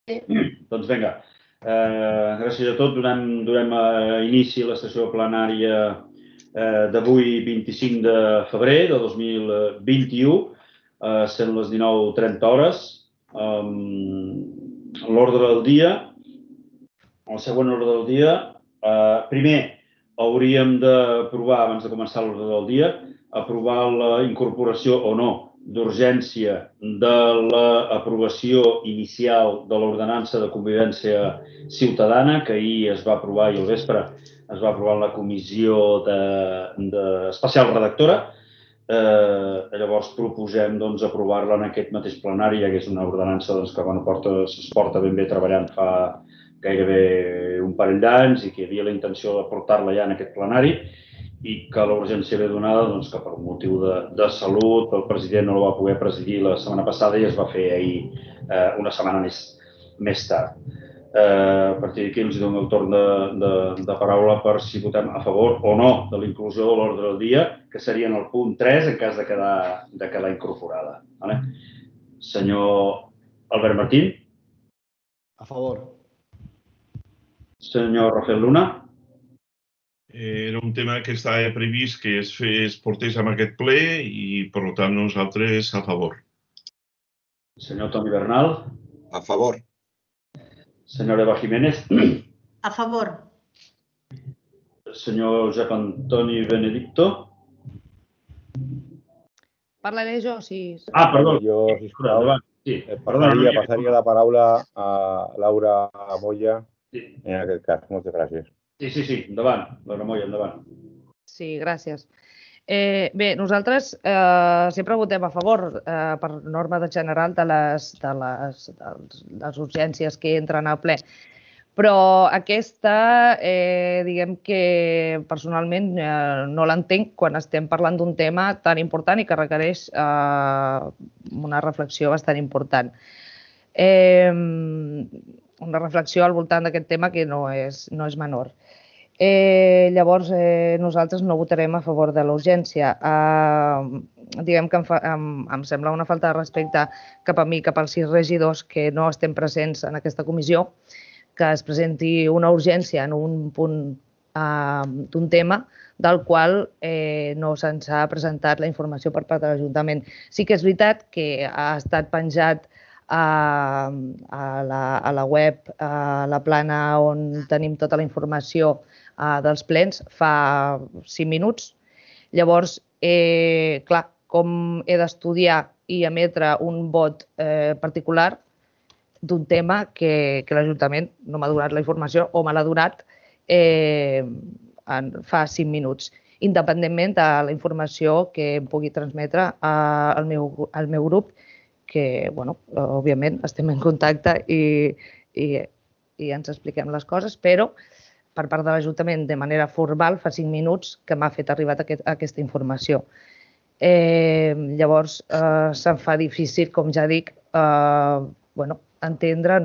Doncs vinga, gràcies a tots. Donem inici a la sessió plenària d'avui, 25 de febrer de 2021, sent les 19:30 hores. L'ordre del dia, el següent ordre del dia, primer hauríem d'aprovar, abans de començar l'ordre del dia, aprovar la incorporació o no d'urgència de l'aprovació inicial de l'ordenança de convivència ciutadana, que ahir es va aprovar i al vespre es va aprovar en la comissió especial redactora. Llavors proposem aprovar-la en aquest mateix plenari, ja que és una ordenança que es porta ben bé treballant fa gairebé un parell d'anys i que hi havia la intenció de portar-la ja en aquest plenari, i que l'urgència ve donada que per un motiu de salut el president no la va poder presidir la setmana passada i es va fer ahir una setmana més tard. A partir d'aquí els dono el torn de paraula per si votem a favor o no de la inclusió de l'ordre del dia, que seria en el punt 3 en cas de quedar incorporada. Senyor Albert Martín. A favor. Senyor Rafael Luna. Era un tema que estava previst que es portés amb aquest ple i, per tant, nosaltres a favor. Senyor Toni Bernal. A favor. Senyor Eva Jiménez. A favor. Senyor Josep Antoni Benedicto. Parlaré jo, sí. Perdó. Jo, sisplau, passaria la paraula a Laura Moya en aquest cas. Moltes gràcies. Sí, endavant. Laura Moya, endavant. Sí, gràcies. Bé, nosaltres sempre votem a favor per norma general de les urgències que entren al ple. Però aquesta, diguem que personalment no l'entenc quan estem parlant d'un tema tan important i que requereix una reflexió bastant important. Una reflexió al voltant d'aquest tema que no és menor. Llavors, nosaltres no votarem a favor de l'urgència. Diguem que em sembla una falta de respecte cap a mi, cap als 6 regidors que no estem presents en aquesta comissió, que es presenti una urgència en un punt d'un tema del qual no se'ns ha presentat la informació per part de l'Ajuntament. Sí que és veritat que ha estat penjat a la web, a la plana on tenim tota la informació dels plens fa 5 minuts. Llavors, clar, com he d'estudiar i emetre un vot particular d'un tema que l'Ajuntament no m'ha donat la informació o me l'ha donat fa 5 minuts, independentment de la informació que em pugui transmetre al meu grup, que, òbviament, estem en contacte i ens expliquem les coses, però per part de l'Ajuntament, de manera formal, fa 5 minuts que m'ha fet arribar aquesta informació. Llavors, se'm fa difícil, com ja dic, entendre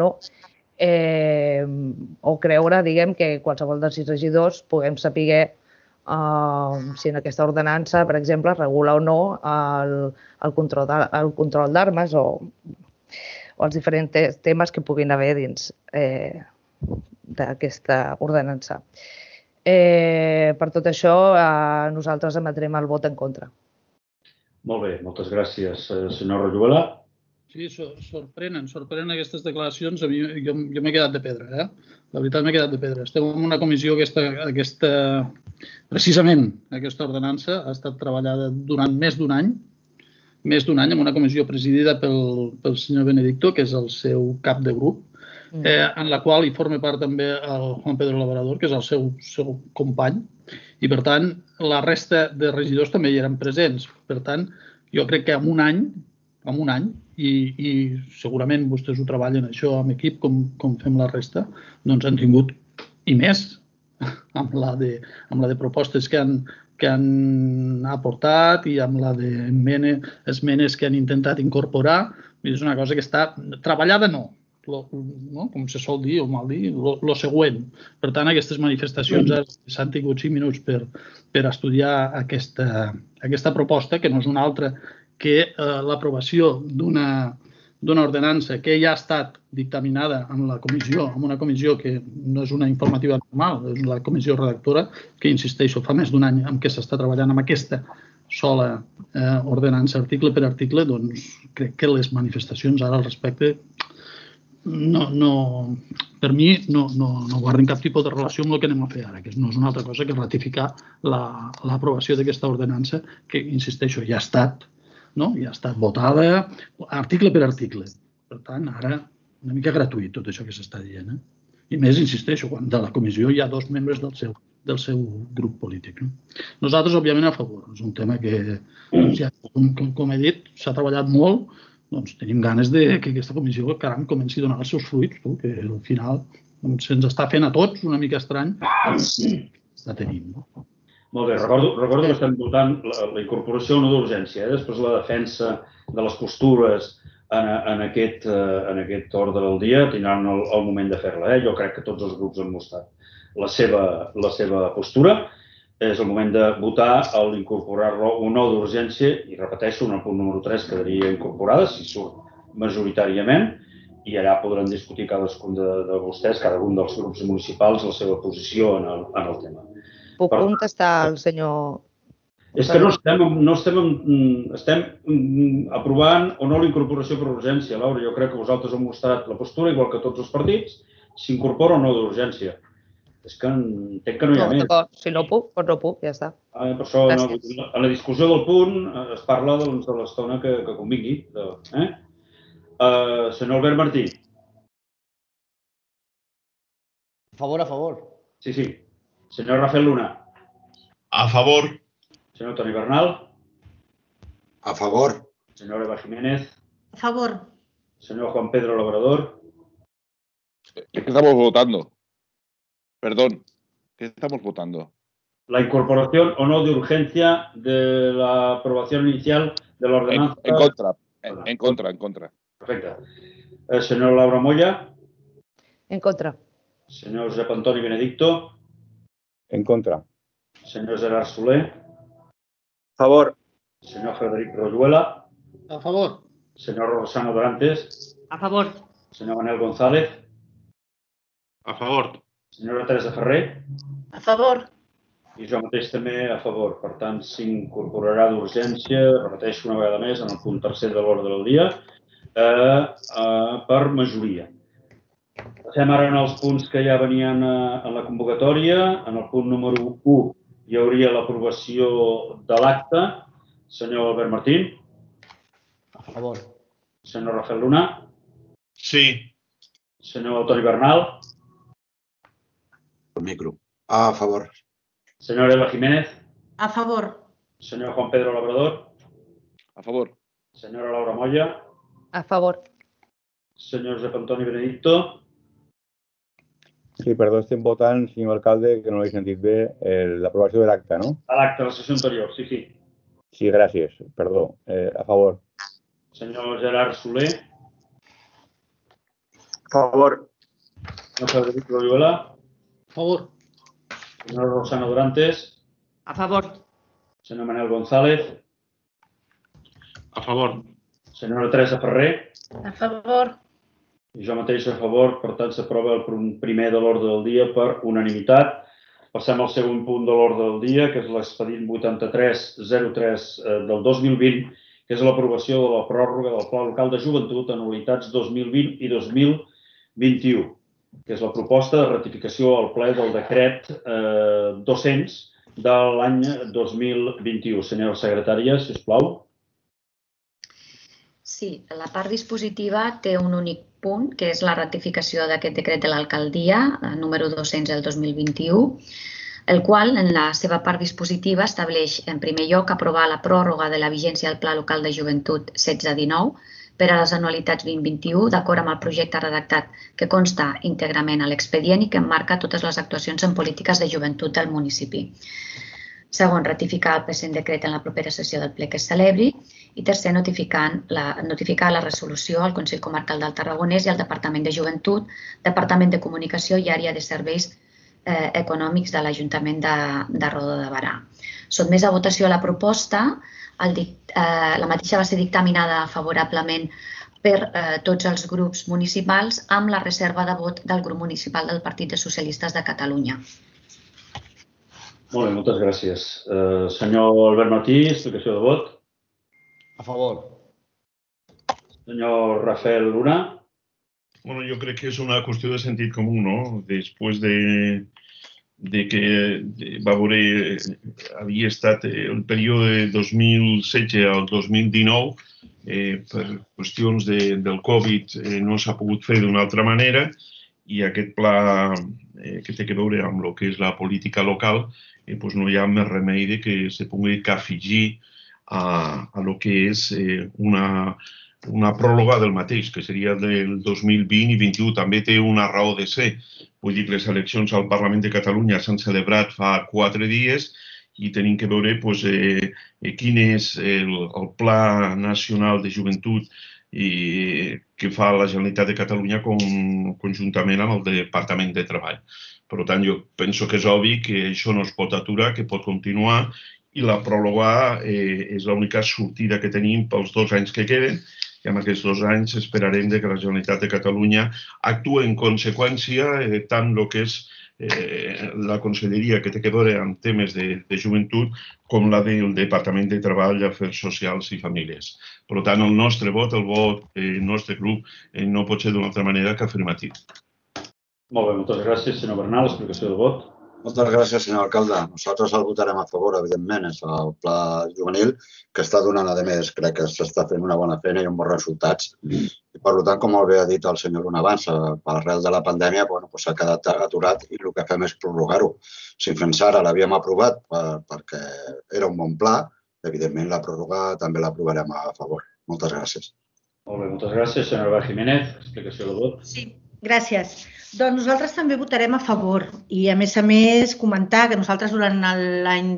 o creure, diguem, que qualsevol dels 6 regidors puguem saber si en aquesta ordenança, per exemple, regula o no el control d'armes o els diferents temes que puguin haver dins d'aquesta ordenança. Per tot això, nosaltres emetrem el vot en contra. Molt bé, moltes gràcies. Senyor Royuela. Sí, sorprenen aquestes declaracions. Jo m'he quedat de pedra, La veritat m'he quedat de pedra. Estem en una comissió precisament aquesta ordenança ha estat treballada durant més d'un any, en una comissió presidida pel senyor Benedicto, que és el seu cap de grup, en la qual hi forma part també el Juan Pedro Labrador, que és el seu company, i per tant la resta de regidors també hi eren presents. Per tant, jo crec que en un any, i segurament vostès ho treballen això amb equip, com fem la resta, doncs han tingut, i més, amb la de propostes que han aportat i amb la d'esmenes que han intentat incorporar. És una cosa que està treballada, com se sol dir o mal dir, lo següent. Per tant, aquestes manifestacions s'han tingut 5 minuts per estudiar aquesta proposta, que no és una altra que l'aprovació d'una d'una ordenança que ja ha estat dictaminada amb la comissió, amb una comissió que no és una informativa normal, és la comissió redactora, que, insisteixo, fa més d'un any en què s'està treballant amb aquesta sola ordenança article per article, doncs crec que les manifestacions ara al respecte per mi no guarden cap tipus de relació amb el que anem a fer ara, que no és una altra cosa que ratificar l'aprovació d'aquesta ordenança que, insisteixo, ja ha estat votada article per article. Per tant, ara una mica gratuït tot això que s'està dient. I més, insisteixo, quan de la comissió hi ha 2 membres del seu grup polític. Nosaltres, òbviament, a favor. És un tema que, com he dit, s'ha treballat molt. Doncs tenim ganes que aquesta comissió, caram, comenci a donar els seus fruits, que al final se'ns està fent a tots una mica estrany. Està tenint. Molt bé, recordo que estem votant la incorporació o no d'urgència. Després la defensa de les postures en aquest ordre del dia tindran el moment de fer-la. Jo crec que tots els grups han mostrat la seva postura. És el moment de votar l'incorporar-lo o no d'urgència i, repeteixo, en el punt número 3 quedaria incorporada, si surt majoritàriament, i allà podran discutir cadascun de vostès, cada un dels grups municipals, la seva posició en el tema. Puc contestar al senyor... És que estem aprovant o no la incorporació per urgència, Laura. Jo crec que vosaltres heu mostrat la postura, igual que tots els partits, s'incorpora o no d'urgència. És que entenc que no hi ha més. Si no puc, doncs no puc, ja està. Per això, en la discussió del punt es parla de l'estona que convingui. Senyor Albert Martí. A favor. Sí. Senyor Rafael Luna. A favor. Senyor Toni Bernal. A favor. Señor Eva Jiménez. A favor. Señor Juan Pedro Labrador. ¿Qué estamos votando? Perdón, ¿qué estamos votando? La incorporación o no de urgencia de la aprobación inicial de la ordenanza. En contra. Perfecto. El señor Laura Moya. En contra. Señor Josep Antoni Benedicto. En contra. Señor Gerard Soler. A favor. Señor Frederic Royuela. A favor. Señor Rosano Dorantes. A favor. Señor Manel González. A favor. Senyora Teresa Ferrer. A favor. I jo mateix també a favor. Per tant, s'incorporarà d'urgència, repeteixo una vegada més, en el punt 3 de l'ordre del dia, per majoria. Passem ara en els punts que ja venien en la convocatòria. En el punt número 1 hi hauria l'aprovació de l'acte. Senyor Albert Martín. A favor. Senyor Rafael Luna. Sí. Senyor Toni Bernal. Micro. A favor. Señor Eva Jiménez. A favor. Señor Juan Pedro Labrador. A favor. Señora Laura Moya. A favor. Señor Josep Antoni Benedicto. Sí, perdó, estem votant, senyor alcalde, que no l'he sentit bé, l'aprovació de l'acte, no? A l'acte de la sessió anterior, sí. Sí, gràcies. Perdó. A favor. Senyor Gerard Soler. A favor. Senyor Frederic Royuela. A favor. Señor Rosano Dorantes. A favor. Señor Manel González. A favor. Senyora Teresa Ferrer. A favor. I jo mateix a favor, per tant s'aprova el punt primer de l'ordre del dia per unanimitat. Passem al segon punt de l'ordre del dia, que és l'expedient 8303 del 2020, que és l'aprovació de la pròrroga del Pla Local de Joventut anualitats 2020 i 2021. Que és la proposta de ratificació al ple del decret 200 de l'any 2021. Senyora secretària, sisplau. Sí, la part dispositiva té un únic punt, que és la ratificació d'aquest decret de l'alcaldia, número 200 del 2021, el qual, en la seva part dispositiva, estableix, en primer lloc, aprovar la pròrroga de la vigència del Pla Local de Joventut 16-19, per a les anualitats 2021, d'acord amb el projecte redactat que consta íntegrament a l'expedient i que emmarca totes les actuacions en polítiques de joventut del municipi. Segon, ratificar el present decret en la propera sessió del ple que es celebri. I tercer, notificar la resolució al Consell Comarcal del Tarragonès i al Departament de Joventut, Departament de Comunicació i Àrea de Serveis Econòmics de l'Ajuntament de Roda de Berà. Sotmès a votació la proposta. La mateixa va ser dictaminada favorablement per tots els grups municipals amb la reserva de vot del grup municipal del Partit dels Socialistes de Catalunya. Molt bé, moltes gràcies. Senyor Albert Martí, explicació de vot. A favor. Senyor Rafael Luna. Bueno, yo creo que es una cuestión de sentido común, ¿no? Después de que havia estat el període de 2016 al 2019, per qüestions del Covid no s'ha pogut fer d'una altra manera i aquest pla que té a veure amb el que és la política local, no hi ha més remei que se pugui afegir a el que és una pròrroga del mateix, que seria del 2020 i 2021. També té una raó de ser. Vull dir que les eleccions al Parlament de Catalunya s'han celebrat fa 4 dies i tenim que veure quin és el Pla Nacional de Joventut que fa la Generalitat de Catalunya conjuntament amb el Departament de Treball. Per tant, jo penso que és obvi que això no es pot aturar, que pot continuar i la pròrroga és l'única sortida que tenim pels 2 anys que queden i en aquests 2 anys esperarem que la Generalitat de Catalunya actuï en conseqüència tant el que és la conselleria que té a veure amb temes de joventut com la del Departament de Treball, Afers Socials i Famílies. Per tant, el nostre vot, el vot del nostre grup, no pot ser d'una altra manera que afirmatiu. Molt bé, moltes gràcies, senyor Bernal. Explicació de vot. Moltes gràcies, senyor alcalde. Nosaltres el votarem a favor, evidentment, és el pla juvenil que està donant, a més, crec que s'està fent una bona feina i uns bons resultats. I, per tant, com molt bé ha dit el senyor Luna abans, per arrel de la pandèmia s'ha quedat aturat i el que fem és prorrogar-ho. Si fins ara l'havíem aprovat perquè era un bon pla, evidentment la pròrroga també l'aprovarem a favor. Moltes gràcies. Molt bé, moltes gràcies. Senyora Eva Jiménez, explicació de vot. Sí, gràcies. Doncs nosaltres també votarem a favor i, a més, comentar que nosaltres durant l'any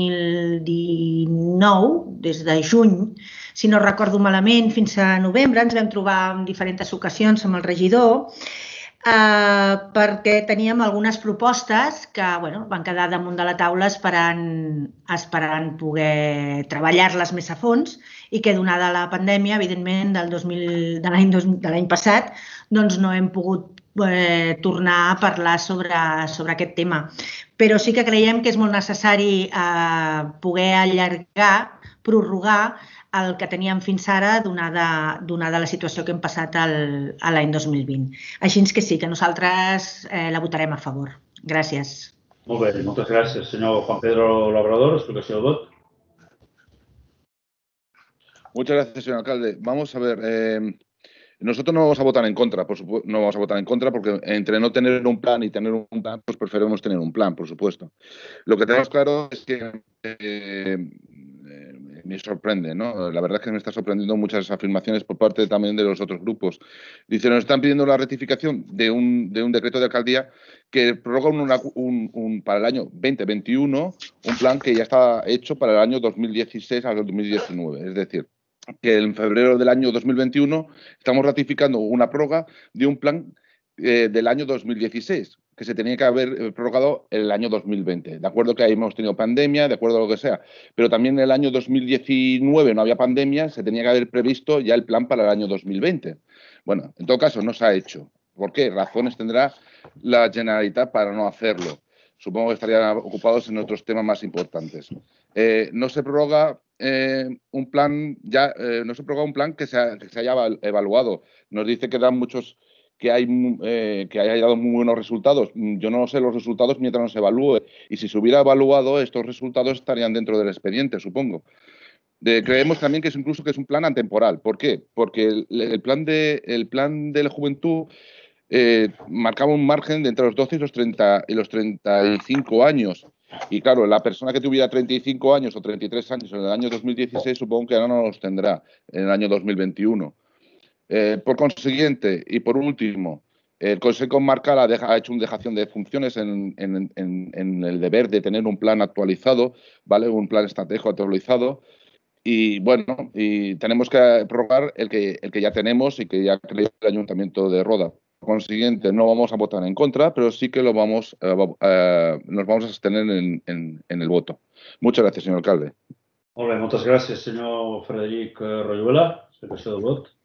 2019, des de juny, si no recordo malament, fins a novembre, ens vam trobar en diferents ocasions amb el regidor perquè teníem algunes propostes que van quedar damunt de la taula esperant poder treballar-les més a fons i que, donada la pandèmia, evidentment, de l'any passat, doncs no hem pogut tornar a parlar sobre aquest tema. Però sí que creiem que és molt necessari poder allargar, prorrogar el que teníem fins ara, donada la situació que hem passat l'any 2020. Així que sí, que nosaltres la votarem a favor. Gràcies. Molt bé, moltes gràcies. Senyor Juan Pedro Labrador, explicació de vot. Muchas gracias, señor alcalde. Vamos a ver, nosotros no vamos a votar en contra, por supuesto, no vamos a votar en contra porque entre no tener un plan y tener un plan, pues preferimos tener un plan, por supuesto. Lo que tenemos claro es que me sorprende, ¿no? La verdad es que me está sorprendiendo muchas afirmaciones por parte también de los otros grupos. Dice, nos están pidiendo la rectificación de un decreto de alcaldía que prorroga para el año 2021 un plan que ya está hecho para el año 2016 al 2019. Es decir, que en febrero del año 2021 estamos ratificando una prórroga de un plan del año 2016, que se tenía que haber prorrogado en el año 2020. De acuerdo que ahí hemos tenido pandemia, de acuerdo a lo que sea, pero también en el año 2019 no había pandemia, se tenía que haber previsto ya el plan para el año 2020. Bueno, en todo caso no se ha hecho. ¿Por qué? Razones tendrá la Generalitat para no hacerlo. Supongo que estarían ocupados en otros temas más importantes. No se prorroga un plan que se haya evaluado. Nos dice que dan muchos que haya dado muy buenos resultados. Yo no sé los resultados mientras no se evalúe. Y si se hubiera evaluado, estos resultados estarían dentro del expediente, supongo. Creemos también que es incluso que es un plan atemporal. ¿Por qué? Porque el plan de la juventud marcaba un margen de entre los 12 y los 35 años. Y claro, la persona que tuviera 35 años o 33 años en el año 2016 supongo que ahora no los tendrá en el año 2021. Por consiguiente, y por último, el Consejo Comarcal ha hecho una dejación de funciones en el deber de tener un plan actualizado, ¿vale? Un plan estratégico actualizado. Y bueno, y tenemos que prorrogar el que ya tenemos y que ya creó el Ayuntamiento de Roda. Por consiguiente, no vamos a votar en contra, pero sí que nos vamos a abstener en el voto. Muchas gracias, señor alcalde. Molt bé, moltes gràcies, senyor Frederic Royuela. Explicació de vot.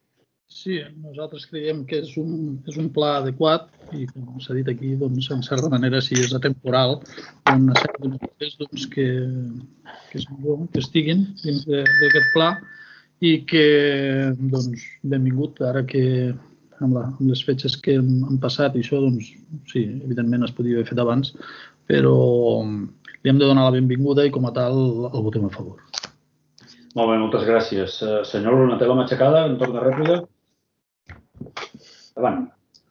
Sí, nosaltres creiem que és un pla adequat i, com s'ha dit aquí, doncs, en certa manera, si és atemporal, una sèrie de mesures que és bo que estiguin dins d'aquest pla i que, doncs, benvingut, ara que amb les fetges que han passat i això, doncs, sí, evidentment es podia haver fet abans, però li hem de donar la benvinguda i com a tal el votem a favor. Molt bé, moltes gràcies. Senyor Luna, té la mà aixecada en torn de rèplica? Endavant.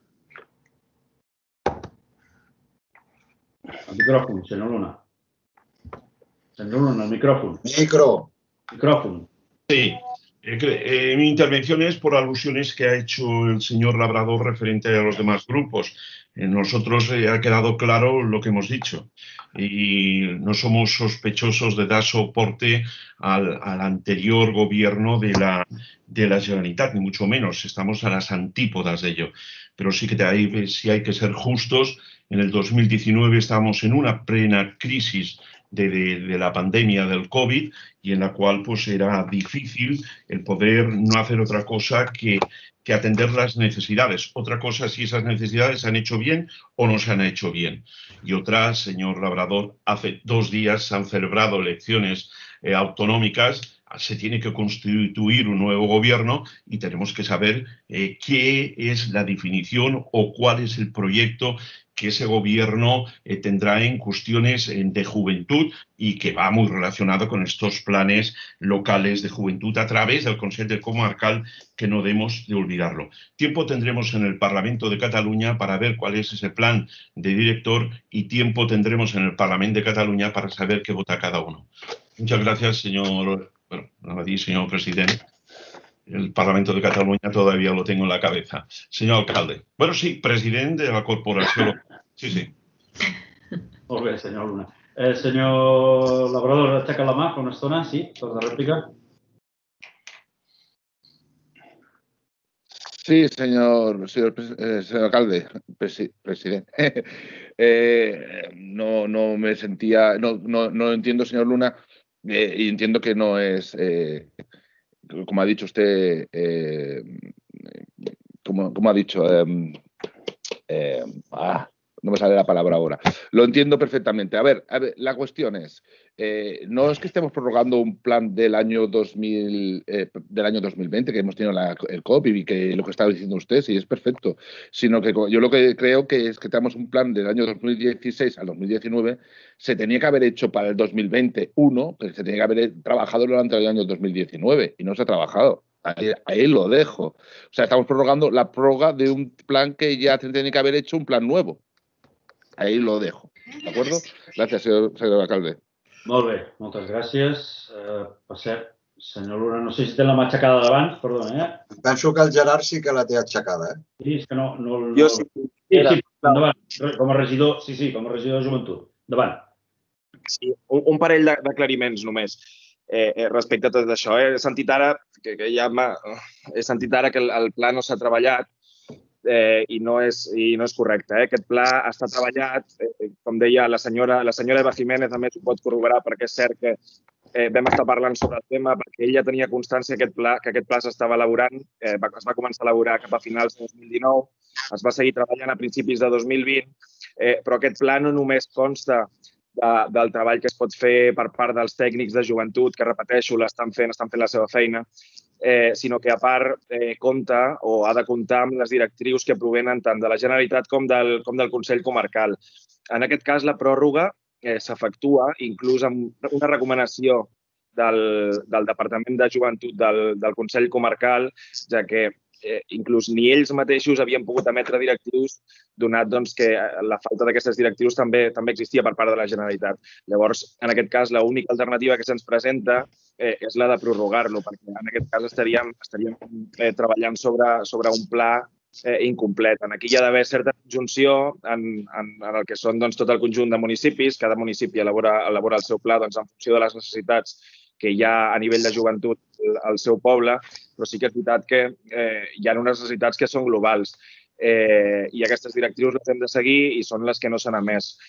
El micròfon, senyor Luna. Senyor Luna, el micrófono. Micrófono. Sí. Mi intervención es por alusiones que ha hecho el señor Labrador referente a los demás grupos. Nosotros ha quedado claro lo que hemos dicho y no somos sospechosos de dar soporte al anterior gobierno de la Generalitat, ni mucho menos. Estamos a las antípodas de ello. Pero sí que sí hay que ser justos. En el 2019 estábamos en una plena crisis de la pandemia del COVID y en la cual pues era difícil el poder no hacer otra cosa que atender las necesidades. Otra cosa si esas necesidades se han hecho bien o no se han hecho bien. Y otra, señor Labrador, hace 2 días se han celebrado elecciones autonómicas, se tiene que constituir un nuevo gobierno y tenemos que saber qué es la definición o cuál es el proyecto que ese gobierno tendrá en cuestiones de juventud y que va muy relacionado con estos planes locales de juventud a través del Consell Comarcal, que no debemos de olvidarlo. Tiempo tendremos en el Parlamento de Cataluña para ver cuál es ese plan de director y tiempo tendremos en el Parlamento de Cataluña para saber qué vota cada uno. Muchas gracias, señor presidente. El Parlamento de Cataluña todavía lo tengo en la cabeza. Señor alcalde. Bueno, sí, presidente de la corporación. Sí, sí. Molt bé, senyor Luna. Senyor Labrador, aixeca la mà fa una estona, sí? Torn de rèplica. Sí, señor alcalde, presidente. No me sentía, no entiendo, señor Luna, y entiendo que no es, como ha dicho usted, como ha dicho, no me sale la palabra ahora. Lo entiendo perfectamente. A ver, la cuestión es, no es que estemos prorrogando un plan del año 2020, que hemos tenido el COVID y que lo que estaba diciendo usted, sí, es perfecto, sino que yo lo que creo que es que tenemos un plan del año 2016 al 2019, se tenía que haber hecho para el 2021, pero se tenía que haber trabajado durante el año 2019 y no se ha trabajado. Ahí lo dejo. O sea, estamos prorrogando la prórroga de un plan que ya se tenía que haber hecho un plan nuevo. Ahí lo dejo. ¿De acuerdo? Gracias, señor alcalde. Molt bé, moltes gràcies. Per cert, senyor Luna, no sé si té la mà aixecada d'abans, perdona, Penso que el Gerard sí que la té aixecada, Sí, és que no... Jo sí. Sí, endavant. Com a regidor, com a regidor de joventut. Endavant. Sí, un parell d'aclariments només. Respecte a tot això, he sentit ara que el pla no s'ha treballat i no és correcte. Aquest pla està treballat, com deia la senyora Eva Jiménez, a més ho pot corroborar perquè és cert que vam estar parlant sobre el tema perquè ell ja tenia constància que aquest pla s'estava elaborant, es va començar a elaborar cap a finals de 2019, es va seguir treballant a principis de 2020, però aquest pla no només consta del treball que es pot fer per part dels tècnics de joventut, que repeteixo, estan fent la seva feina, sinó que a part compta o ha de comptar amb les directrius que provenen tant de la Generalitat com del Consell Comarcal. En aquest cas, la pròrroga s'efectua inclús amb una recomanació del Departament de Joventut del Consell Comarcal, ja que inclús ni ells mateixos havien pogut emetre directrius, donat que la falta d'aquestes directrius també existia per part de la Generalitat. Llavors, en aquest cas, l'única alternativa que se'ns presenta és la de prorrogar-lo, perquè en aquest cas estaríem treballant sobre un pla incomplet. Aquí hi ha d'haver certa conjunció en el que són tot el conjunt de municipis. Cada municipi elabora el seu pla en funció de les necessitats que hi ha a nivell de joventut al seu poble, però sí que és veritat que hi ha unes necessitats que són globals i aquestes directrius les hem de seguir i són les que no s'han emès.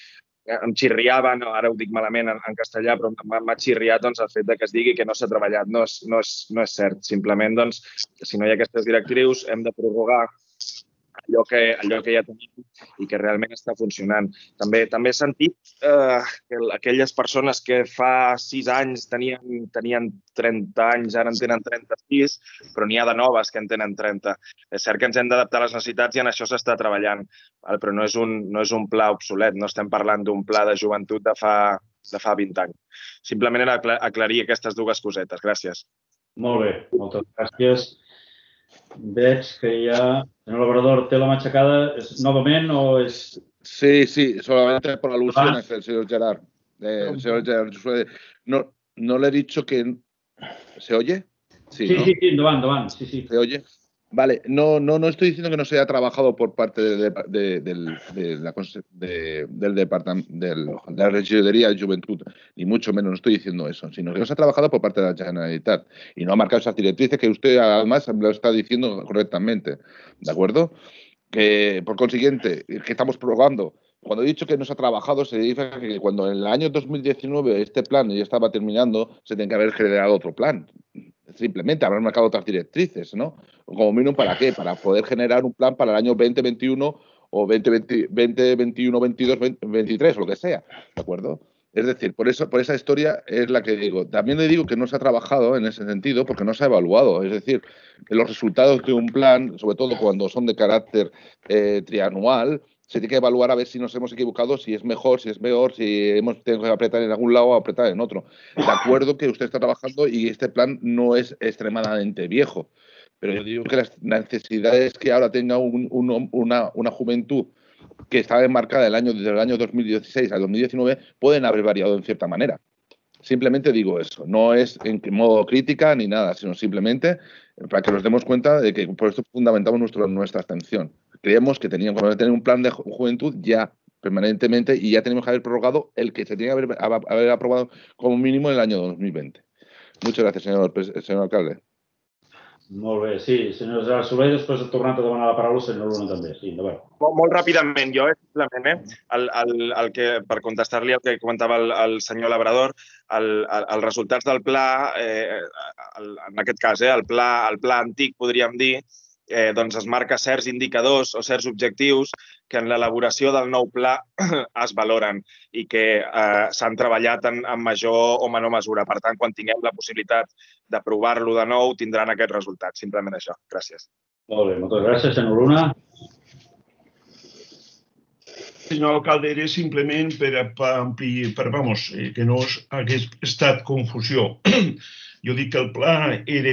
em xirriava, ara ho dic malament en castellà, però m'ha xirriat el fet que es digui que no s'ha treballat. No és cert. Simplement, si no hi ha aquestes directrius, hem de prorrogar allò que ja tenim i que realment està funcionant. També he sentit que aquelles persones que fa 6 anys tenien 30 anys, ara en tenen 36, però n'hi ha de noves que en tenen 30. És cert que ens hem d'adaptar a les necessitats i en això s'està treballant, però no és un pla obsolet, no estem parlant d'un pla de joventut de fa 20 anys. Simplement era aclarir aquestes dues cosetes. Gràcies. Molt bé, moltes gràcies. Veig que hi ha... Senyor Labrador, ¿té la mà aixecada novament o es...? Sí, solamente por alusiones del señor Gerard. Señor Gerard, no le he dicho que... ¿Se oye? Sí, ¿no? Sí, endavant, sí. ¿Se oye? Vale, no estoy diciendo que no se haya trabajado por parte del departamento de la Regidoría de Juventud, ni mucho menos, no estoy diciendo eso, sino que no se ha trabajado por parte de la Generalitat y no ha marcado esas directrices que usted además lo está diciendo correctamente, ¿de acuerdo? Que por consiguiente, que estamos prorrogando. Cuando he dicho que no se ha trabajado, se dice que cuando en el año 2019 este plan ya estaba terminando, se tiene que haber generado otro plan. Simplemente habrán marcado otras directrices, ¿no? Como mínimo, ¿para qué? Para poder generar un plan para el año 2021 o 2021, 22, 23, o lo que sea, ¿de acuerdo? Es decir, por esa historia es la que digo. También le digo que no se ha trabajado en ese sentido porque no se ha evaluado. Es decir, que los resultados de un plan, sobre todo cuando son de carácter trianual, se tiene que evaluar a ver si nos hemos equivocado, si es mejor, si es peor, si hemos tenido que apretar en algún lado o apretar en otro. De acuerdo que usted está trabajando y este plan no es extremadamente viejo, pero yo digo que las necesidades que ahora tenga una juventud que está enmarcada desde el año 2016 al 2019 pueden haber variado en cierta manera. Simplemente digo eso, no es en modo crítica ni nada, sino simplemente para que nos demos cuenta de que por esto fundamentamos nuestra abstención. Creíamos que teníamos que tener un plan de juventud ya permanentemente y ya tenemos que haber prorrogado el que se tenía que haber aprobado como mínimo en el año 2020. Muchas gracias, señor alcalde. Molt bé, sí. Senyor Gerard Soler, després he tornat a demanar la paraula, senyor Luna també. Sí, endavant. Molt ràpidament, jo simplement, per contestar-li el que comentava el senyor Labrador, els resultats del pla, en aquest cas, el pla antic, podríem dir, doncs es marca certs indicadors o certs objectius que en l'elaboració del nou pla es valoren i que s'han treballat en major o menor mesura. Per tant, quan tinguem la possibilitat d'aprovar-lo de nou, tindran aquests resultats. Simplement això. Gràcies. Molt bé, moltes gràcies, senyor Luna. Senyor alcalde, era simplement que no hagués estat confusió. Jo dic que el pla era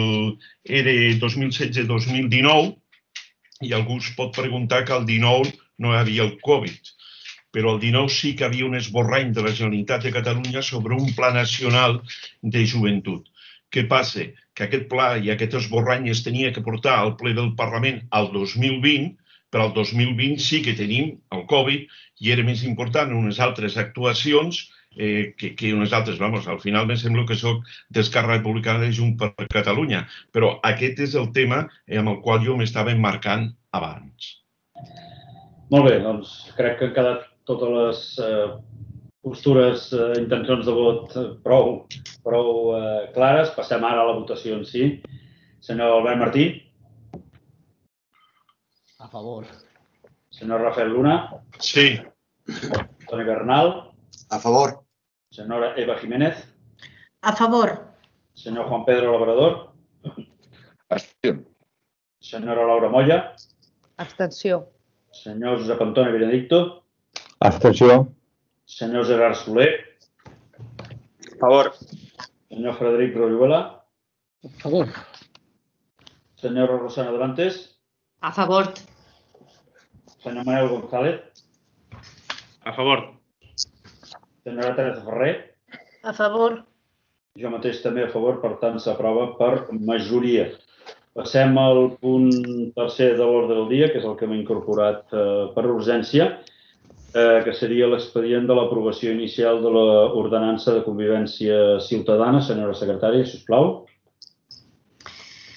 2016-2019 i algú es pot preguntar que el 19 no hi havia el Covid, però el 19 sí que hi havia un esborrany de la Generalitat de Catalunya sobre un pla nacional de joventut. Què passa? Que aquest pla i aquest esborrany es tenia que portar al ple del Parlament al 2020, però al 2020 sí que tenim el Covid i era més important unes altres actuacions que unes altres. Al final me sembla que soc d'Esquerra Republicana de Junts per Catalunya, però aquest és el tema amb el qual jo m'estava emmarcant abans. Molt bé, doncs crec que han quedat totes les postures, intencions de vot prou clares. Passem ara a la votació en si. Senyor Albert Martí. A favor. Senyor Rafael Luna. Sí. Toni Bernal. A favor. Senyora Eva Jiménez. A favor. Senyor Juan Pedro Labrador. Abstenció. Senyora Laura Moya. Abstenció. Senyor Josep Antoni Benedicto. Abstenció. Senyor Gerard Soler. A favor. Senyor Frederic Royuela. A favor. Senyora Rosana Dorantes. A favor. Senyor Manuel González. A favor. Senyora Teresa Ferrer. A favor. Jo mateix també a favor, per tant s'aprova per majoria. Passem al punt tercer de l'ordre del dia, que és el que m'he incorporat per urgència, que seria l'expedient de l'aprovació inicial de l'ordenança de convivència ciutadana. Senyora secretària, sisplau.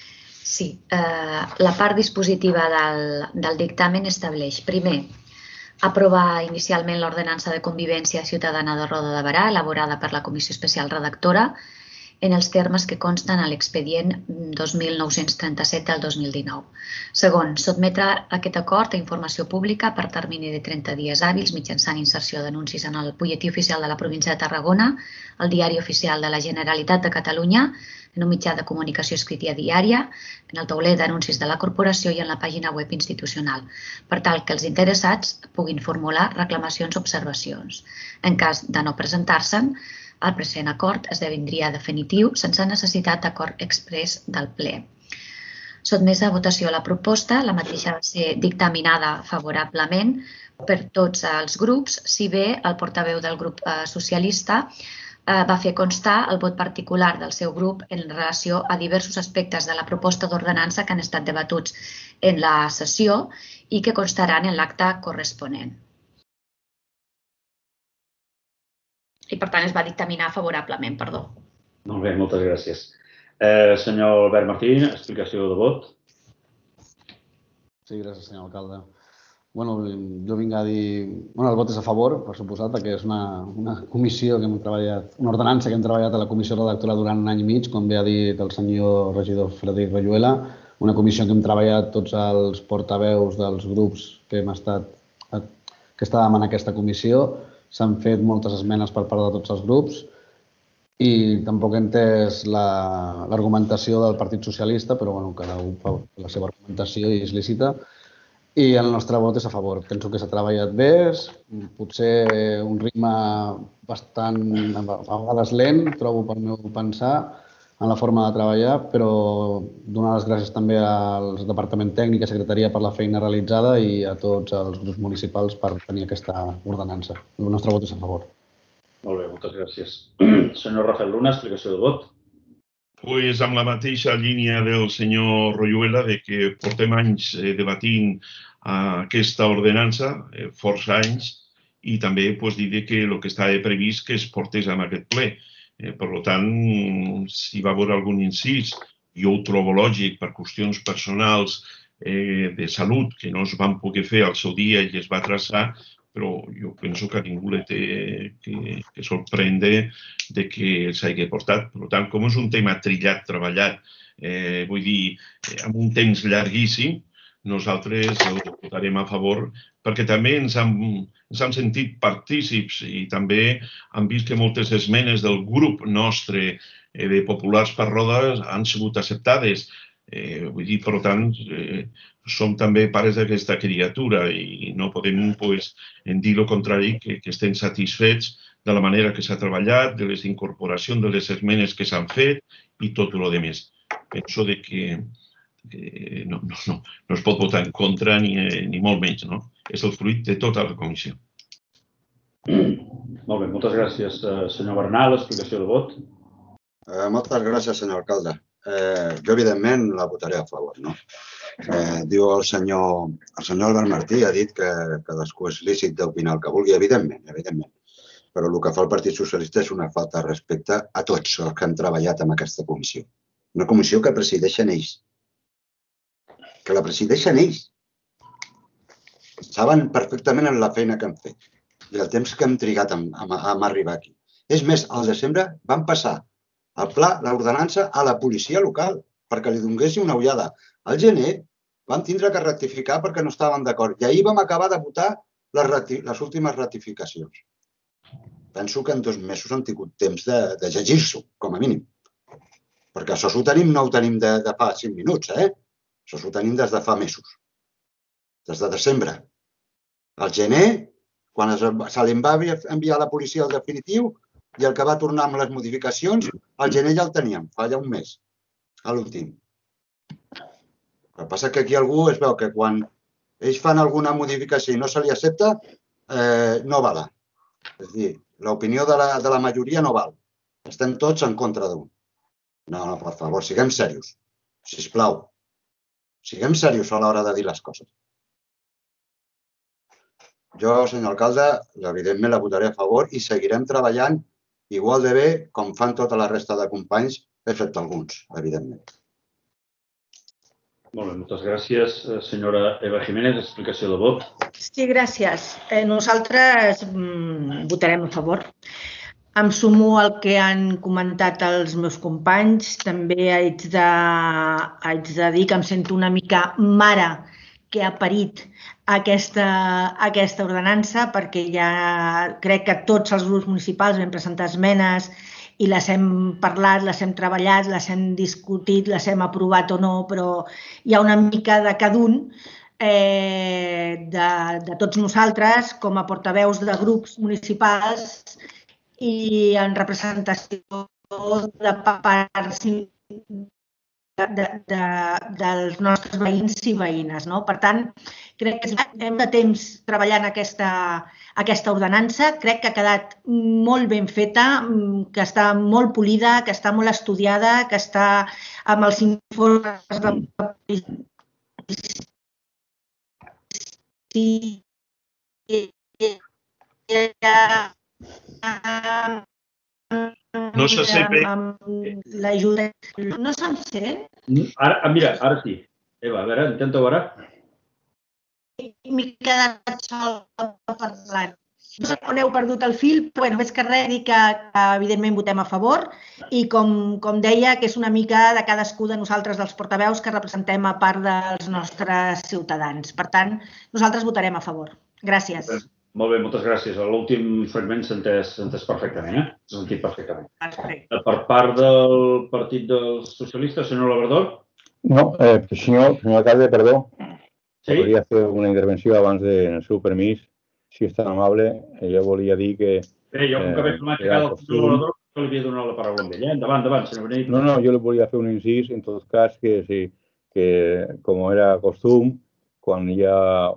Sí, la part dispositiva del dictamen estableix, primer, Aprovar inicialment l'ordenança de convivència ciutadana de Roda de Berà, elaborada per la Comissió Especial Redactora, en els termes que consten a l'expedient 2937 del 2019. Segon, sotmetre aquest acord a informació pública per termini de 30 dies hàbils mitjançant inserció d'anuncis en el butlletí oficial de la província de Tarragona, el diari oficial de la Generalitat de Catalunya, en un mitjà de comunicació escrit i diària, en el tauler d'anuncis de la corporació i en la pàgina web institucional, per tal que els interessats puguin formular reclamacions o observacions. En cas de no presentar-se'n, el present acord esdevindria definitiu sense necessitat d'acord exprés del ple. Sotmesa a votació la proposta, la mateixa va ser dictaminada favorablement per tots els grups, si bé el portaveu del grup socialista va fer constar el vot particular del seu grup en relació a diversos aspectes de la proposta d'ordenança que han estat debatuts en la sessió i que constaran en l'acte corresponent. I, per tant, es va dictaminar favorablement, perdó. Molt bé, moltes gràcies. Senyor Albert Martín, explicació de vot. Sí, gràcies, senyor alcalde. Jo vinc a dir... El vot és a favor, per suposat, perquè és una comissió que hem treballat, una ordenança que hem treballat a la comissió redactora durant un any i mig, com bé ha dit el senyor regidor Frederic Rayuela, una comissió que hem treballat tots els portaveus dels grups que estàvem en aquesta comissió. S'han fet moltes esmenes per part de tots els grups i tampoc he entès l'argumentació del Partit Socialista, però cada un fa la seva argumentació i és lícita. I el nostre vot és a favor. Penso que s'ha treballat bé, potser un ritme bastant, a vegades lent, trobo pel meu pensar, en la forma de treballar, però donar les gràcies també al Departament Tècnic i Secretaria per la feina realitzada i a tots els grups municipals per tenir aquesta ordenança. El nostre vot és a favor. Molt bé, moltes gràcies. Senyor Rafael Luna, explicació de vot. Pues amb la mateixa línia del senyor Royuela de que portem anys debatint aquesta ordenança, força anys, i també dir que el que estava previst que es portés en aquest ple. Per tant, si va haver algun incís, jo ho trobo lògic per qüestions personals de salut que no es van poder fer al seu dia i es va traçar, però jo penso que a ningú li té que sorprendre de que s'hagi portat. Per tant, com és un tema trillat, treballat, vull dir, amb un temps llarguíssim, nosaltres ho votarem a favor perquè també ens hem sentit partícips i també hem vist que moltes esmenes del grup nostre de Populars per Roda han sigut acceptades. Vull dir, per tant, som també pares d'aquesta criatura i no podem dir el contrari, que estem satisfets de la manera que s'ha treballat, de les incorporacions de les esmenes que s'han fet i tot el demés. Penso que no es pot votar en contra ni molt menys. És el fruit de tota la comissió. Molt bé, moltes gràcies, senyor Bernal. Explicació de vot. Moltes gràcies, senyor alcalde. Jo, evidentment, la votaré a favor. Diu el senyor Albert Martí, ha dit que cadascú és lícit d'opinar el que vulgui, evidentment. Però el que fa el Partit Socialista és una falta de respecte a tots els que han treballat en aquesta comissió. Una comissió que presideixen ells. Que la presideixen ells. Saben perfectament la feina que han fet i el temps que hem trigat a arribar aquí. És més, al desembre van passar el pla, l'ordenança, a la policia local perquè li donguessin una ullada. Al gener van tindre que rectificar perquè no estaven d'acord i ahir vam acabar de votar les últimes ratificacions. Penso que en 2 mesos han tingut temps de llegir-s'ho, com a mínim. Perquè això no ho tenim de fa 5 minuts, Això ho tenim des de fa mesos, des de desembre. Al gener, quan se li va enviar a la policia el definitiu i el que va tornar amb les modificacions, al gener ja el teníem, fa ja un mes, a l'últim. El que passa és que aquí algú es veu que quan ells fan alguna modificació i no se li accepta, no val. És a dir, l'opinió de la majoria no val. Estem tots en contra d'un. No, per favor, siguem serios, sisplau. Siguem serios a l'hora de dir les coses. Jo, senyor alcalde, evidentment la votaré a favor i seguirem treballant igual de bé com fan tota la resta de companys, excepte alguns, evidentment. Molt bé, moltes gràcies. Senyora Eva Jiménez, explicació de vot. Sí, gràcies. Nosaltres votarem a favor. Em sumo al que han comentat els meus companys. També haig de dir que em sento una mica mare que ha parit aquesta ordenança, perquè ja crec que tots els grups municipals vam presentar esmenes i les hem parlat, les hem treballat, les hem discutit, les hem aprovat o no, però hi ha una mica de cada un de tots nosaltres com a portaveus de grups municipals i en representació de parts dels nostres veïns i veïnes. Per tant, crec que hem de temps treballant aquesta ordenança. Crec que ha quedat molt ben feta, que està molt polida, que està molt estudiada, que està amb els informes de la policia. No se sent bé. L'ajuda. No se'm sent? Mira, ara sí. Eva, a veure, intenta veure. M'he quedat sol parlant. No sé on heu perdut el fil, però més que res dir que evidentment votem a favor i com deia, que és una mica de cadascú de nosaltres, dels portaveus, que representem a part dels nostres ciutadans. Per tant, nosaltres votarem a favor. Gràcies. Molt bé, moltes gràcies. L'últim fragment s'ha entès perfectament, s'ha sentit perfectament. Perfecte. Per part del Partit dels Socialistes, senyor Labrador? No, senyor alcalde, perdó. Sí? Volia fer una intervenció abans del seu permís, si és tan amable. Jo volia dir que... Bé, jo com que veig la aixecada del senyor Labrador, no li havia donat la paraula amb ell. Endavant, senyor Benedicto. No, jo li volia fer un incís, en tot cas, que com era costum, quan hi ha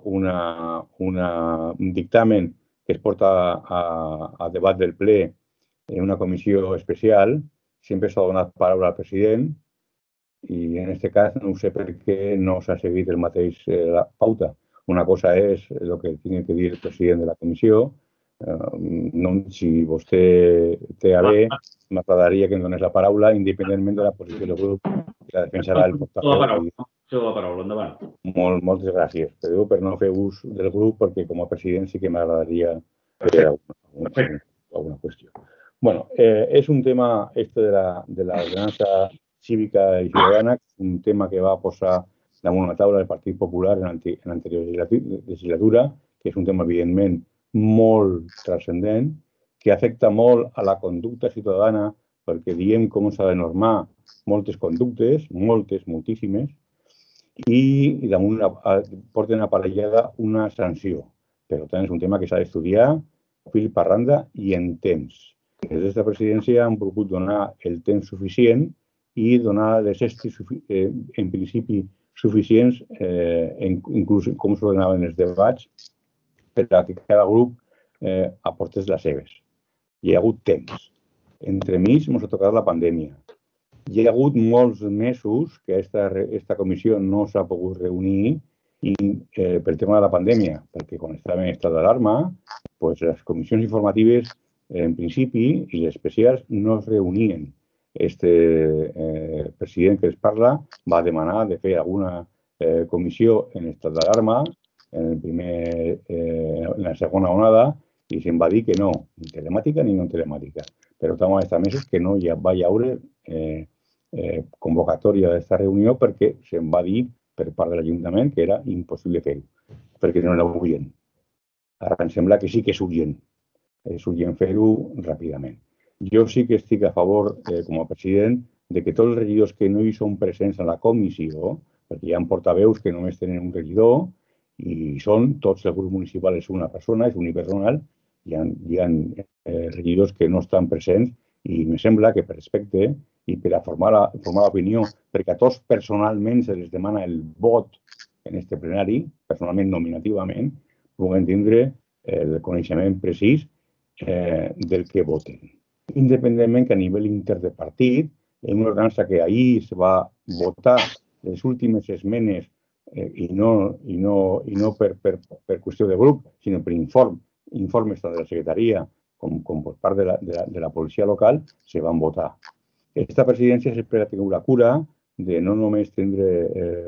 un dictamen que es porta a debat del ple en una comissió especial, sempre s'ha donat paraula al president i en aquest cas no sé per què no s'ha seguit el mateix la pauta. Una cosa és el que tingui que dir el president de la comissió. Si vostè té a bé, m'agradaria que em donés la paraula independentment de la posició del grup que la defensarà el portaveu. La paraula, endavant. Moltes gràcies. Per no fer ús del grup, perquè com a president sí que m'agradaria fer alguna qüestió. Bueno, és un tema de l'ordenança cívica i ciutadana, un tema que va posar damunt la taula del Partit Popular en l'anterior legislatura, que és un tema, evidentment, molt transcendent, que afecta molt a la conducta ciutadana, perquè diem com s'ha de normar moltes conductes, moltíssimes, i damunt porten aparellada una sanció. Per tant, és un tema que s'ha d'estudiar fil per randa i en temps. Des d'aquesta presidència han volgut donar el temps suficient i donar les estris, en principi, suficients, inclús com s'ordenaven els debats, per a que cada grup aportés les seves. Hi ha hagut temps. Entremig ens ha tocat la pandèmia. Hi ha hagut molts mesos que aquesta comissió no s'ha pogut reunir pel tema de la pandèmia, perquè quan estava en estat d'alarma, les comissions informatives, en principi, i les especials, no es reunien. Este president que els parla va demanar de fer alguna comissió en estat d'alarma, en la segona onada, i se'n va dir que no, ni telemàtica ni no telemàtica. Però també està mesos que no va hi haure convocatòria d'aquesta reunió perquè se'n va dir per part de l'Ajuntament que era impossible fer-ho, perquè no era urgent. Ara em sembla que sí que és urgent fer-ho ràpidament. Jo sí que estic a favor, com a president, de que tots els regidors que no hi són presents a la comissió, perquè hi ha portaveus que només tenen un regidor, i són tots els grups municipals, és una persona, és unipersonal, hi ha regidors que no estan presents i em sembla que per respecte i per a formar l'opinió, perquè a tots personalment se les demana el vot en aquest plenari, personalment nominativament, puguem tindre el coneixement precís del que voten. Independentment que a nivell interdepartit, en una ordenança que ahir es va votar les últimes esmenes i no per qüestió de grup, sinó per informes tant de la secretaria com per part de la policia local, se van votar. Aquesta presidència sempre ha tingut la cura de no només tindre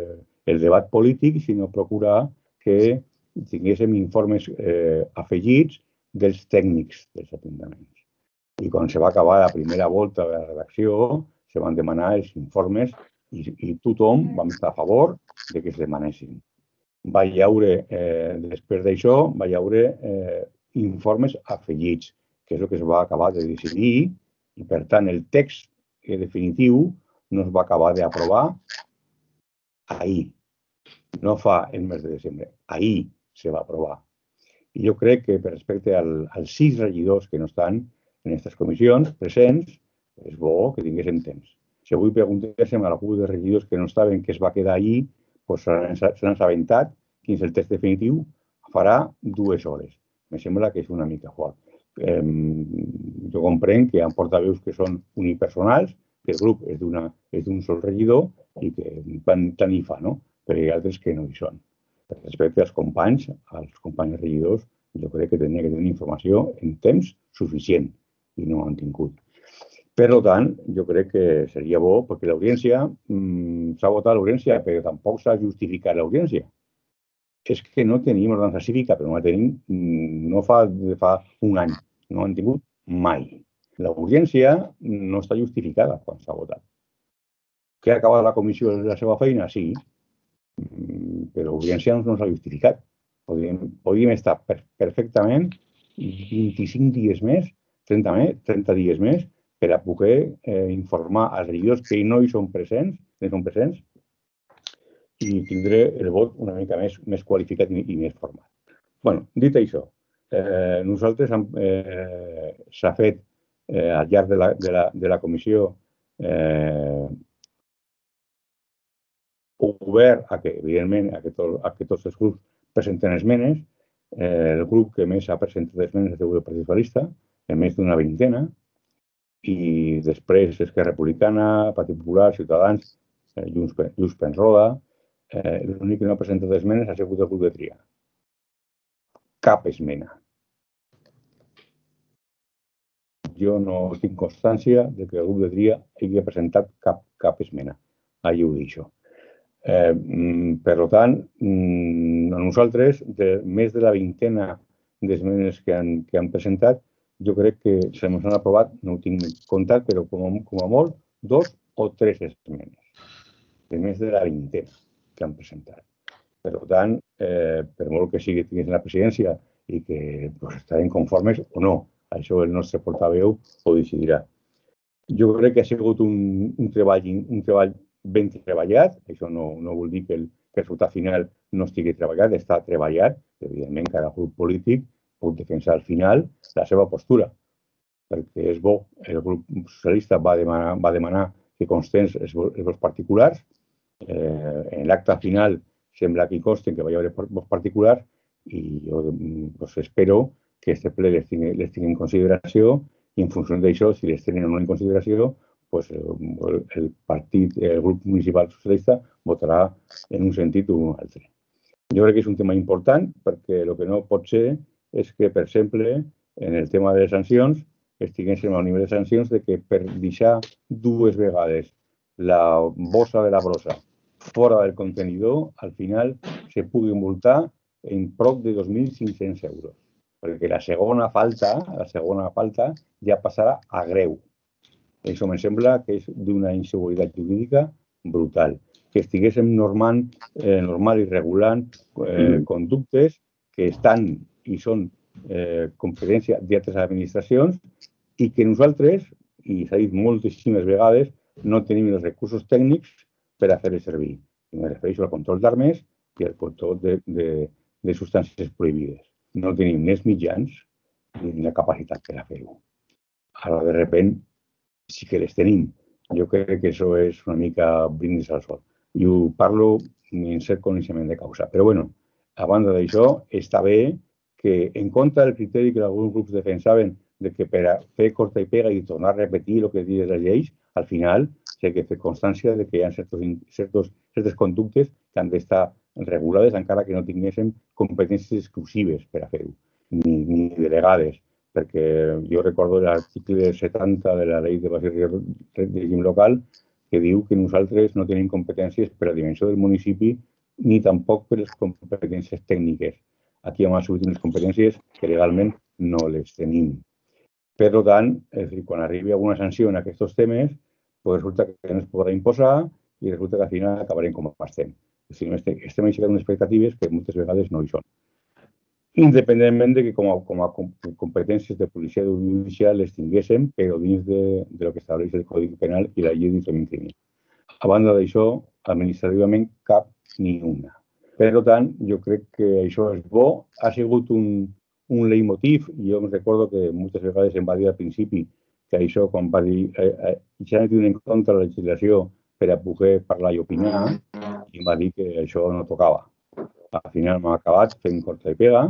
el debat polític, sinó procurar que tinguéssim informes afegits dels tècnics dels ajuntaments. I quan se va acabar la primera volta de la redacció, se van demanar els informes i tothom vam estar a favor de que es demanessin. Va hi haure, després d'això, va hi haure informes afegits, que és el que es va acabar de decidir, i per tant el text definitiu no es va acabar d'aprovar ahir, no fa el mes de desembre, ahir se va aprovar. I jo crec que respecte als 6 regidors que no estan en aquestes comissions presents, és bo que tinguessin temps. Si avui preguntéssim a algú de regidors que no estaven, que es va quedar allí, doncs se n'han assabentat quin és el text definitiu, farà 2 hores. Me sembla que és una mica fort. Jo comprenc que hi ha portaveus que són unipersonals, que el grup és d'un sol regidor i que tant hi fa, no? Però hi ha altres que no hi són. Respecte als companys regidors, jo crec que tenia que tenir informació en temps suficient i no han tingut. Per tant, jo crec que seria bo, perquè l'audiència, s'ha votat l'audiència, però tampoc s'ha justificat l'audiència. És que no tenim ordenança cívica, però no la tenim no fa un any, no han tingut mai. L'audiència no està justificada quan s'ha votat. Que ha acabat la comissió de la seva feina? Sí, però l'audiència no s'ha justificat. Podríem estar perfectament 25 dies més, 30 dies més, per a poder informar als regidors que no hi són presents, i tindré el vot una mica més qualificat i més format. Bé, dit això, nosaltres s'ha fet al llarg de la comissió obert a que, evidentment, a que tots els grups presenten esmenes. El grup que més ha presentat esmenes és el grup Partit Socialista, més d'una vintena, i després Esquerra Republicana, Partit Popular, Ciutadans, Junts per Roda. L'únic que no ha presentat esmenes ha sigut el grup de Tria. Cap esmena. Jo no tinc constància de que el grup de Tria hagi presentat cap esmena. Allí ho deixo. Per tant, nosaltres, més de la vintena d'esmenes que han presentat, jo crec que se ens han aprovat, no ho tinc comptat, però com a molt, 2 o 3 esmenes, de més de la vintena que han presentat. Per tant, per molt que tinguessin la presidència i que estarem conformes o no, això el nostre portaveu ho decidirà. Jo crec que ha sigut un treball ben treballat, això no vol dir que el resultat final no estigui treballat, està treballat, evidentment cada grup polític pot defensar al final la seva postura, perquè és bo. El grup socialista va demanar que constens els vots particulars, en l'acte final sembla que hi consten que va haver vots particulars i jo espero que aquest ple les tingui en consideració i en funció d'això, si les tenen o no en consideració, el grup municipal socialista votarà en un sentit o un altre. Jo crec que és un tema important perquè el que no pot ser és que, per exemple, en el tema de les sancions, estiguéssim al nivell de sancions de que per deixar 2 vegades la bossa de la brossa fora del contenidor, al final se pugui multar en prop de 2.500 euros. Perquè la segona falta ja passarà a greu. Això em sembla que és d'una inseguretat jurídica brutal. Que estiguéssim normal i regulant conductes que estan i són competència d'altres administracions i que nosaltres, i s'ha dit moltíssimes vegades, no tenim els recursos tècnics per a fer-les servir. Em refereixo al control d'armes i al control de substàncies prohibides. No tenim ni els mitjans ni la capacitat per a fer-ho. Ara, de sobte, sí que les tenim. Jo crec que això és una mica brindis al sol. I ho parlo en cert coneixement de causa. Però, bueno, a banda d'això, està bé que, en contra del criteri que alguns grups defensaven de que per a fer corta i pega i tornar a repetir el que diuen les lleis, al final s'ha de fer constància de que hi ha certes conductes que han d'estar regulades encara que no tinguéssim competències exclusives per a fer-ho, ni delegades. Perquè jo recordo l'article 70 de la llei de base de règim local que diu que nosaltres no tenim competències per a dimensió del municipi ni tampoc per les competències tècniques. Aquí hem assumit unes competències que legalment no les tenim. Per tant, és a dir, quan arribi alguna sanció en aquests temes, pues resulta que no es podrà imposar i resulta que al final acabarem com estem. És a dir, estem aixecant unes expectatives que moltes vegades no hi són. Independentment de que com a competències de policia judicial les tinguéssim, però dins de lo que estableix el Codi Penal i la llei d'inframinicidio. A banda d'això, administrativament cap ni una. Per tant, jo crec que això és bo. Ha sigut un leitmotiv, i jo em recordo que moltes vegades em va dir al principi que això, quan va dir ja no tenen en compte la legislació per a poder parlar i opinar, i em va dir que això no tocava. Al final m'ha acabat fent corta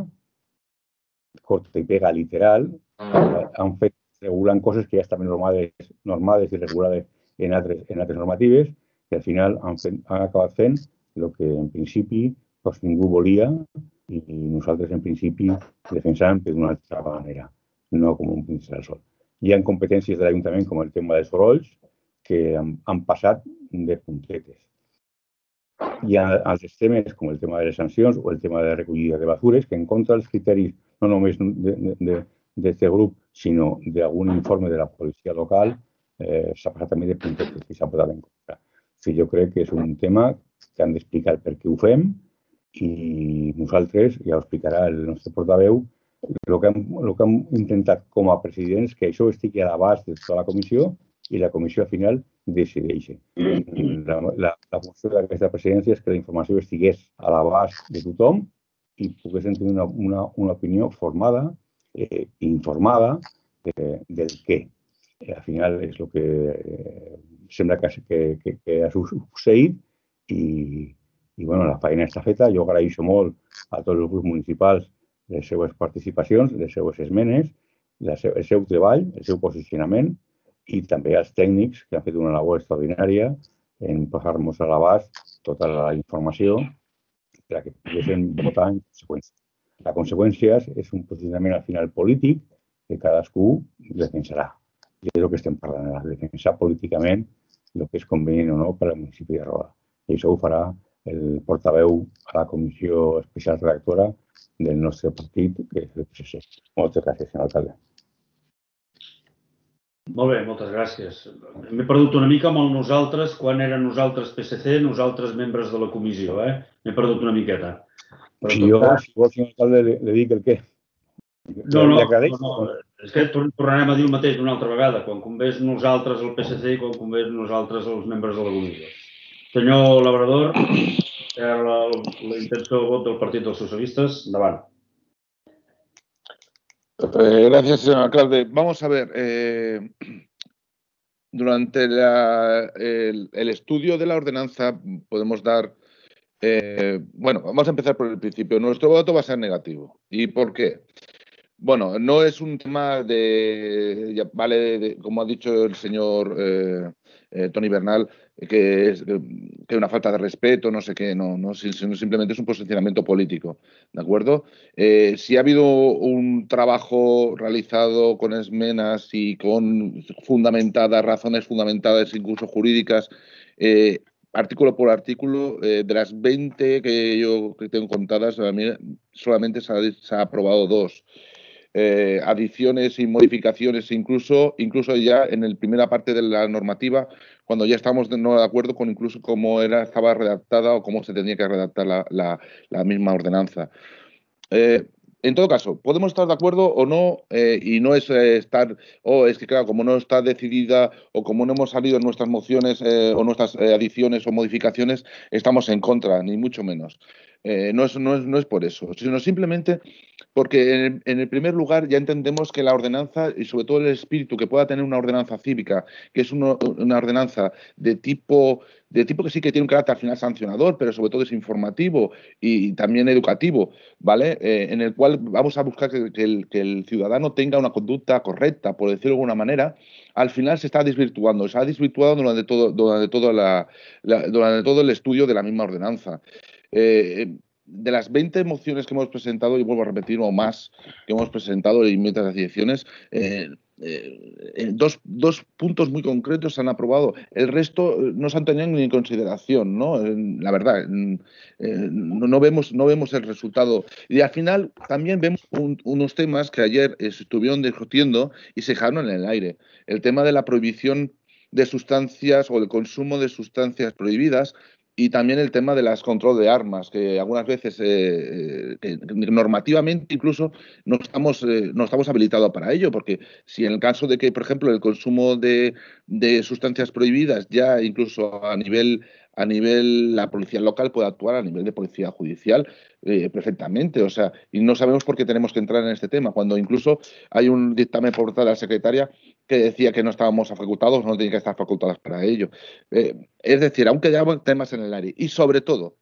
i pega literal. Han fet regulant coses que ja estaven normades i regulades en altres normatives, que al final han acabat fent el que en principi ningú volia i nosaltres en principi defensàvem d'una altra manera, no com un pinzell al sol. Hi ha competències de l'Ajuntament com el tema dels sorolls que han passat de puntetes. Hi ha altres temes com el tema de les sancions o el tema de la recollida de basures que en contra dels criteris no només d'aquest grup sinó d'algun informe de la policia local s'ha passat també de puntetes i s'ha posat en contra. Jo crec que és un tema que han d'explicar per què ho fem i nosaltres, ja ho explicarà el nostre portaveu, el que hem intentat com a presidents que això estigui a l'abast de tota la comissió i la comissió al final decideix. La funció d'aquesta presidència és que la informació estigués a l'abast de tothom i poguessin tenir una opinió formada i informada del què. Al final és el que sembla que ha succeït i la feina està feta. Jo agraeixo molt a tots els grups municipals les seues participacions, les seues esmenes, el seu treball, el seu posicionament i també als tècnics que han fet una labor extraordinària en posar-nos a l'abast tota la informació perquè poguessin votar en conseqüència. La conseqüència és un posicionament al final polític que cadascú defensarà. I és el que estem parlant, defensar políticament el que és convenient o no per al municipi de Roda. I això ho farà el portaveu a la comissió especial redactora del nostre partit, que és el PSC. Moltes gràcies, senyor alcalde. Molt bé, moltes gràcies. M'he perdut una mica amb el nosaltres, quan eren nosaltres PSC, nosaltres membres de la comissió. M'he perdut una miqueta. Si vol, senyor alcalde, li dic el què. No, és que tornarem a dir el mateix una altra vegada, quan convé nosaltres el PSC i quan convé nosaltres els membres de la comissió. Senyor Labrador, la intenció de vot del Partit dels Socialistes, endavant. Gracias, señor alcalde. Vamos a ver, durante el estudio de la ordenanza podemos dar, vamos a empezar por el principio. Nuestro voto va a ser negativo. ¿Y por qué? Bueno, no es un tema como ha dicho el señor Toni Bernal, que es una falta de respeto, no sé qué, no, sino simplemente es un posicionamiento político, ¿de acuerdo? Si ha habido un trabajo realizado con esmenas y con razones fundamentadas, incluso jurídicas, artículo por artículo, de las 20 que tengo contadas, a mí solamente se ha aprobado 2. Adiciones y modificaciones, incluso ya en la primera parte de la normativa, cuando ya estamos no de acuerdo con incluso cómo estaba redactada o cómo se tenía que redactar la misma ordenanza. En todo caso, podemos estar de acuerdo o no, y no es es que claro, como no está decidida o como no hemos salido en nuestras mociones o nuestras adiciones o modificaciones, estamos en contra, ni mucho menos. No es por eso, sino simplemente porque en el primer lugar ya entendemos que la ordenanza y sobre todo el espíritu que pueda tener una ordenanza cívica, que es una ordenanza de tipo que sí que tiene un carácter al final sancionador, pero sobre todo es informativo y también educativo, ¿vale? En el cual vamos a buscar que el ciudadano tenga una conducta correcta, por decirlo de alguna manera. Al final se está desvirtuando, durante todo el estudio de la misma ordenanza. De las 20 mociones que hemos presentado, y vuelvo a repetir, o más que hemos presentado en mientras las ediciones, dos puntos muy concretos se han aprobado. El resto no se han tenido ni en consideración, ¿no? La verdad, no vemos el resultado. Y al final también vemos unos temas que ayer estuvieron discutiendo y se dejaron en el aire. El tema de la prohibición de sustancias o el consumo de sustancias prohibidas. Y también el tema de las control de armas, que algunas veces normativamente incluso no estamos habilitados para ello, porque si en el caso de que, por ejemplo, el consumo de sustancias prohibidas ya incluso a nivel la policía local puede actuar a nivel de policía judicial perfectamente, o sea, y no sabemos por qué tenemos que entrar en este tema, cuando incluso hay un dictamen por parte de la secretaria que decía que no estábamos facultados, no tenían que estar facultadas para ello. Es decir, aunque haya temas en el área y sobre todo,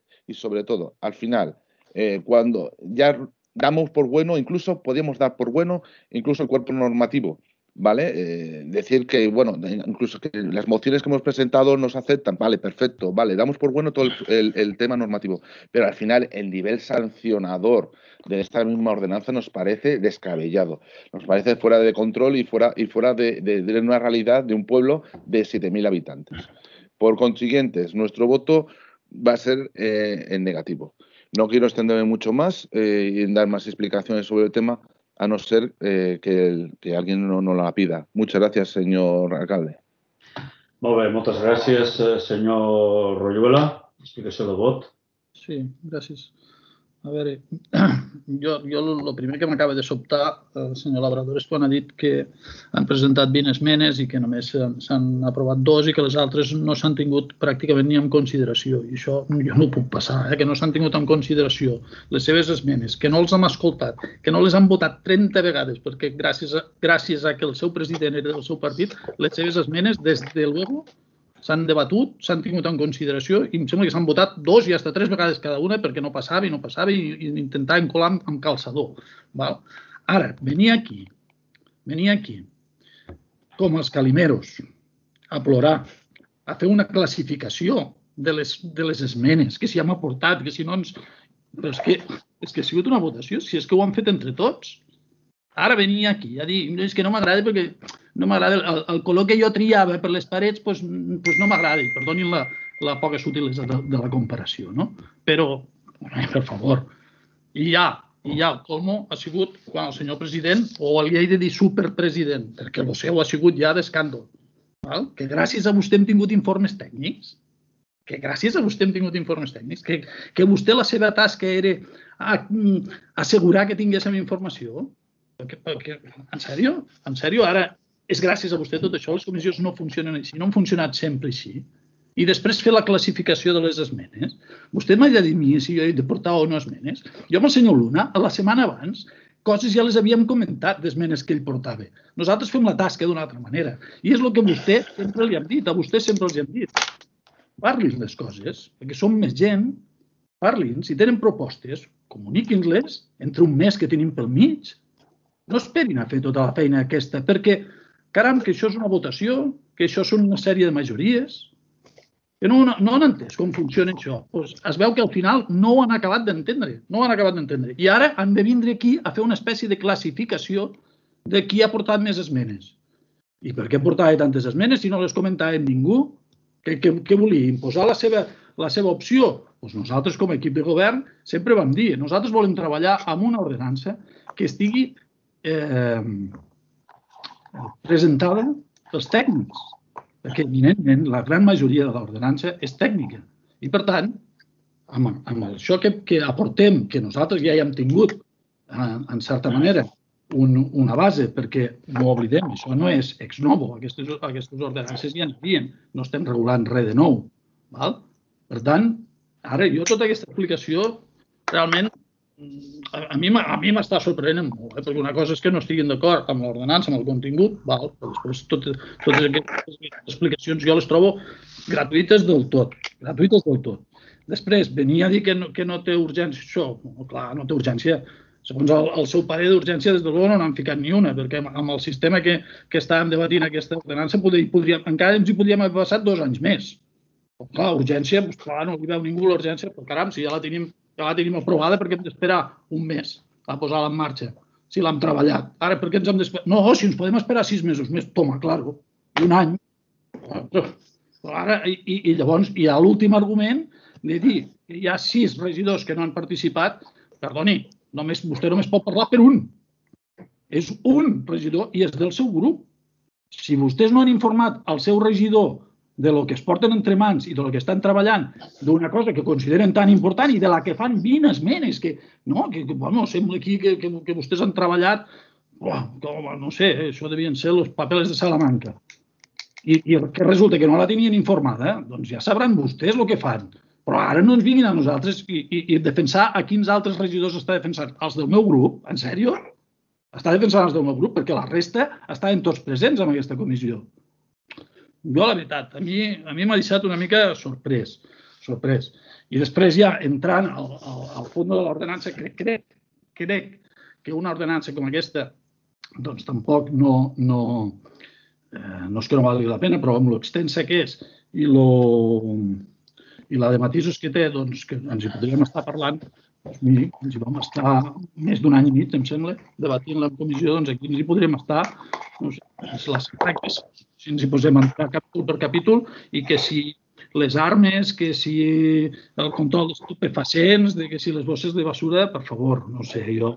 al final, cuando ya damos por bueno, incluso podíamos dar por bueno, incluso el cuerpo normativo, ¿vale? Decir que, bueno, incluso que las mociones que hemos presentado nos aceptan, vale, perfecto, vale, damos por bueno todo el tema normativo, pero al final el nivel sancionador de esta misma ordenanza nos parece descabellado, nos parece fuera de control y fuera de una realidad de un pueblo de 7.000 habitantes. Por consiguiente, nuestro voto va a ser en negativo. No quiero extenderme mucho más y dar más explicaciones sobre el tema, a no ser que alguien no la pida. Muchas gracias, señor alcalde. Molt bé, moltes gràcies, senyor Royuela. Explicació de vot. Sí, gràcies. A veure, jo el primer que m'acaba de sobtar, senyor Labrador, és quan ha dit que han presentat 20 esmenes i que només s'han aprovat 2 i que les altres no s'han tingut pràcticament ni en consideració. I això jo no ho puc passar, que no s'han tingut en consideració les seves esmenes, que no els hem escoltat, que no les han votat 30 vegades, perquè gràcies a que el seu president era del seu partit, les seves esmenes, des de luego, s'han debatut, s'han tingut en consideració i em sembla que s'han votat 2 i fins 3 vegades cada una perquè no passava i intentaven colar amb calçador. Ara, venir aquí, com els calimeros, a plorar, a fer una classificació de les esmenes, que si hem aportat, que si no ens... Però és que ha sigut una votació, si és que ho han fet entre tots. Ara venir aquí a dir, és que no m'agrada perquè no m'agrada el color que jo triava per les parets, doncs no m'agrada, i perdonin la poca sutilesa de la comparació, no? Però, per favor, i ja el colmo ha sigut quan el senyor president, o el he de dir superpresident, perquè el seu ha sigut ja d'escàndol, que gràcies a vostè hem tingut informes tècnics, que vostè la seva tasca era assegurar que tinguéssim informació. En sèrio? Ara, és gràcies a vostè tot això, les comissions no funcionen així, no han funcionat sempre així. I després fer la classificació de les esmenes. Vostè m'ha de dir a mi si jo he de portar o no esmenes. Jo amb el senyor Luna, a la setmana abans, coses ja les havíem comentat d'esmenes que ell portava. Nosaltres fem la tasca d'una altra manera. I és el que vostè sempre li hem dit, a vostè sempre els hem dit. Parlin les coses, perquè som més gent, parlin, si tenen propostes, comuniquin-les entre un mes que tenim pel mig. No esperin a fer tota la feina aquesta, perquè, caram, que això és una votació, que això són una sèrie de majories, que no han entès com funciona això. Es veu que al final no ho han acabat d'entendre, I ara han de vindre aquí a fer una espècie de classificació de qui ha portat més esmenes. I per què portava tantes esmenes si no les comentava ningú? Què volia? Imposar la seva opció? Doncs nosaltres, com a equip de govern, sempre vam dir, nosaltres volem treballar amb una ordenança que estigui presentada pels tècnics, perquè, evidentment, la gran majoria de l'ordenança és tècnica. I, per tant, amb això que aportem, que nosaltres ja hem tingut, en certa manera, una base, perquè no oblidem, això no és ex novo, aquestes ordenances ja n'havien, no estem regulant res de nou. Per tant, ara jo tota aquesta explicació realment a mi m'està sorprenent molt, perquè una cosa és que no estiguin d'acord amb l'ordenança, amb el contingut, però després totes aquestes explicacions jo les trobo gratuïtes del tot. Després, venir a dir que no té urgència això, clar, no té urgència. Segons el seu parer d'urgència, des de l'ONU no n'han ficat ni una, perquè amb el sistema que estàvem debatint aquesta ordenança encara ens hi podríem haver passat 2 anys més. Clar, urgència, clar, no li veu ningú l'urgència, però caram, si ja la tenim aprovada perquè hem d'esperar un mes a posar-la en marxa. si l'hem treballat. Ara, per què ens hem d'esperar? No, si ens podem esperar 6 mesos més, toma, claro, un any. Ara, i llavors hi ha l'últim argument de dir que hi ha 6 regidors que no han participat. Perdoni, vostè només pot parlar per un. És un regidor i és del seu grup. Si vostès no han informat el seu regidor de lo que es porten entre mans i de lo que estan treballant, d'una cosa que consideren tan important i de la que fan 20 esmenes, que sembla aquí que vostès han treballat, no sé, això devien ser els papeles de Salamanca. I que resulta que no la tenien informada, doncs ja sabran vostès el que fan. Però ara no ens vinguin a nosaltres i defensar a quins altres regidors està defensant. Els del meu grup, en sèrio? Està defensant els del meu grup perquè la resta estaven tots presents en aquesta comissió. Jo, la veritat, a mi m'ha deixat una mica sorprès. I després ja, entrant al fons de l'ordenança, crec que una ordenança com aquesta doncs tampoc no és que no valgui la pena, però amb l'extensa que és i la de matisos que té, doncs que ens hi podríem estar parlant, doncs miri, ens hi vam estar més d'un any i mig, em sembla, debatint la comissió, doncs aquí ens hi podríem estar, no sé, si ens hi posem a entrar capítol per capítol, i que si les armes, que si el control d'estupefacients, que si les bosses de basura, per favor, no sé, jo...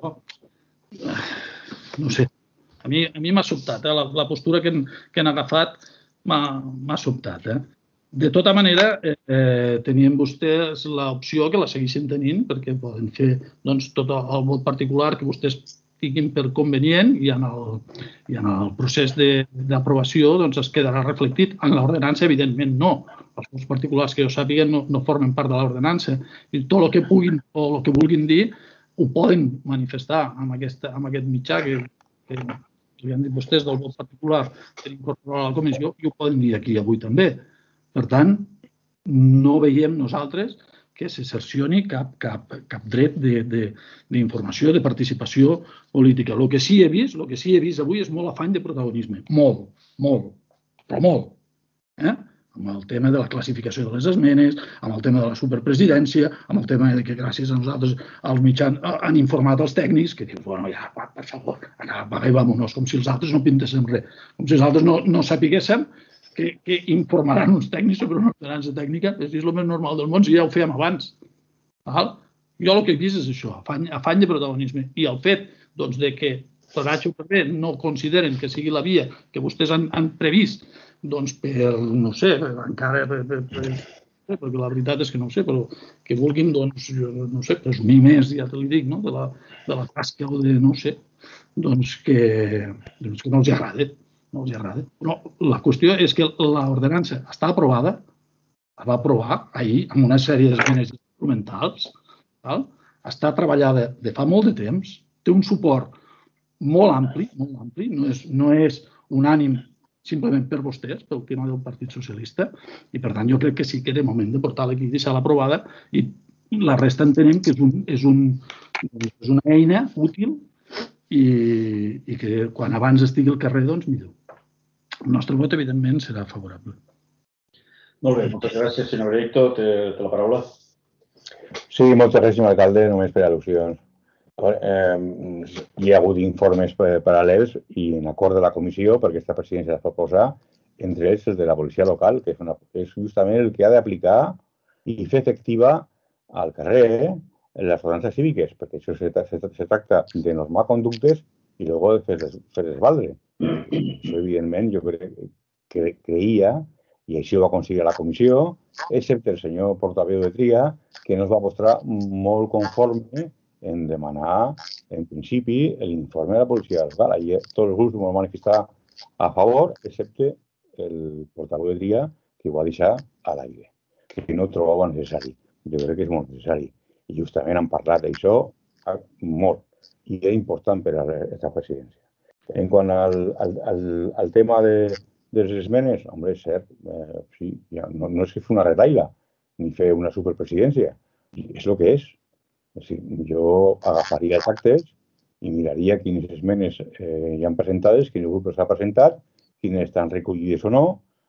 No sé. A mi m'ha sobtat, la postura que han agafat m'ha sobtat. De tota manera, tenien vostès l'opció que la segueixen tenint, perquè poden fer tot el vot particular que vostès tinguin per convenient i en el procés d'aprovació es quedarà reflectit. En l'ordenança, evidentment, no. Els vots particulars que jo sàpiga no formen part de l'ordenança. I tot el que puguin o el que vulguin dir ho poden manifestar amb aquest mitjà que han dit vostès del vot particular per incorporar a la comissió i ho poden dir aquí avui també. Per tant, no veiem nosaltres que se cercioni cap dret d'informació, de participació política. El que sí he vist avui és molt afany de protagonisme. Molt, però molt. Amb el tema de la classificació de les esmenes, amb el tema de la superpresidència, amb el tema que gràcies a nosaltres els mitjans han informat els tècnics, que dius, bueno, ja, per favor, vámonos, com si els altres no pintéssim res, com si els altres no sapiguéssim que informaran uns tècnics sobre una ordenança tècnica, és el més normal del món, si ja ho fèiem abans. Jo el que he vist és això, afany de protagonisme. I el fet que per H o per B no consideren que sigui la via que vostès han previst per, no sé, encara, perquè la veritat és que no ho sé, però que vulguin, no sé, presumir més, ja te li dic, de la tasca o de, no sé, que no els agrada. No els agrada. Però la qüestió és que l'ordenança està aprovada, la va aprovar ahir amb una sèrie d'esmenes instrumentals, està treballada de fa molt de temps, té un suport molt ampli, no és unànim simplement per vostès, pel tema del Partit Socialista, i per tant jo crec que sí que de moment de portar-la aquí i deixar-la aprovada, i la resta entenem que és una eina útil i que quan abans estigui al carrer, doncs millor. El nostre vot, evidentment, serà favorable. Molt bé, moltes gràcies, senyor Benedicto. Té la paraula. Sí, moltes gràcies, senyor alcalde, només per al·lusions. Hi ha hagut informes paral·lels i en acord de la comissió, perquè aquesta presidència es pot posar, entre ells els de la policia local, que és justament el que ha d'aplicar i fer efectiva al carrer les ordenances cíviques, perquè això se tracta de normar conductes i després de fer-les valdre. Això, evidentment, jo creia, i així ho va aconseguir la comissió, excepte el senyor portaveu de Tria, que no es va mostrar molt conforme en demanar, en principi, l'informe de la policia local. Allí tots els grups van manifestar a favor, excepte el portaveu de Tria, que ho va deixar a l'aire, que no ho trobava necessari. Jo crec que és molt necessari. I justament han parlat d'això molt. I és important per a aquesta presidència. En quant al tema de les esmenes, home, és cert, sí, no és que fer una retaila ni fer una superpresidència, és el que és. Jo agafaria els actes i miraria quines esmenes hi han presentades, quins grups s'ha presentat, quines estan recollides o no,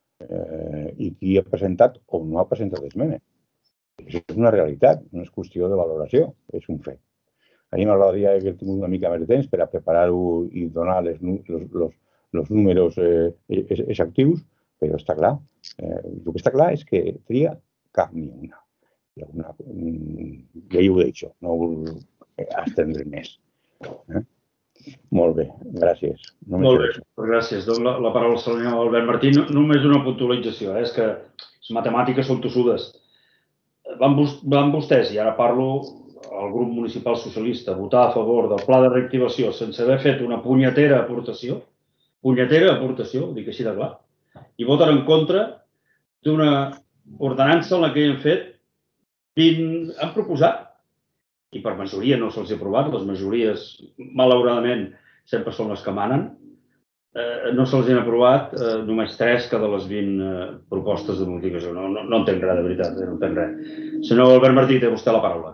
i qui ha presentat o no ha presentat esmenes. Això és una realitat, no és qüestió de valoració, és un fet. A mi m'agradaria haver tingut una mica més de temps per a preparar-ho i donar els números exactius, però està clar. El que està clar és que tria cap ni una. I ja ho he dit, no vull estendre més. Molt bé, gràcies. Molt bé, gràcies. Dono la paraula al senyor Albert Martí. Només una puntualització, és que les matemàtiques són tossudes. Van vostès, i ara parlo al grup municipal socialista, votar a favor del pla de reactivació sense haver fet una punyetera aportació, dic així de clar, i voten en contra d'una ordenança en la que han fet 20, han proposat, i per majoria no se'ls ha aprovat, les majories, malauradament, sempre són les que manen, no se'ls han aprovat només 3 cada les 20 propostes de modificació. No entenc res, de veritat, no entenc res. Senyor Albert Martí, té vostè la paraula.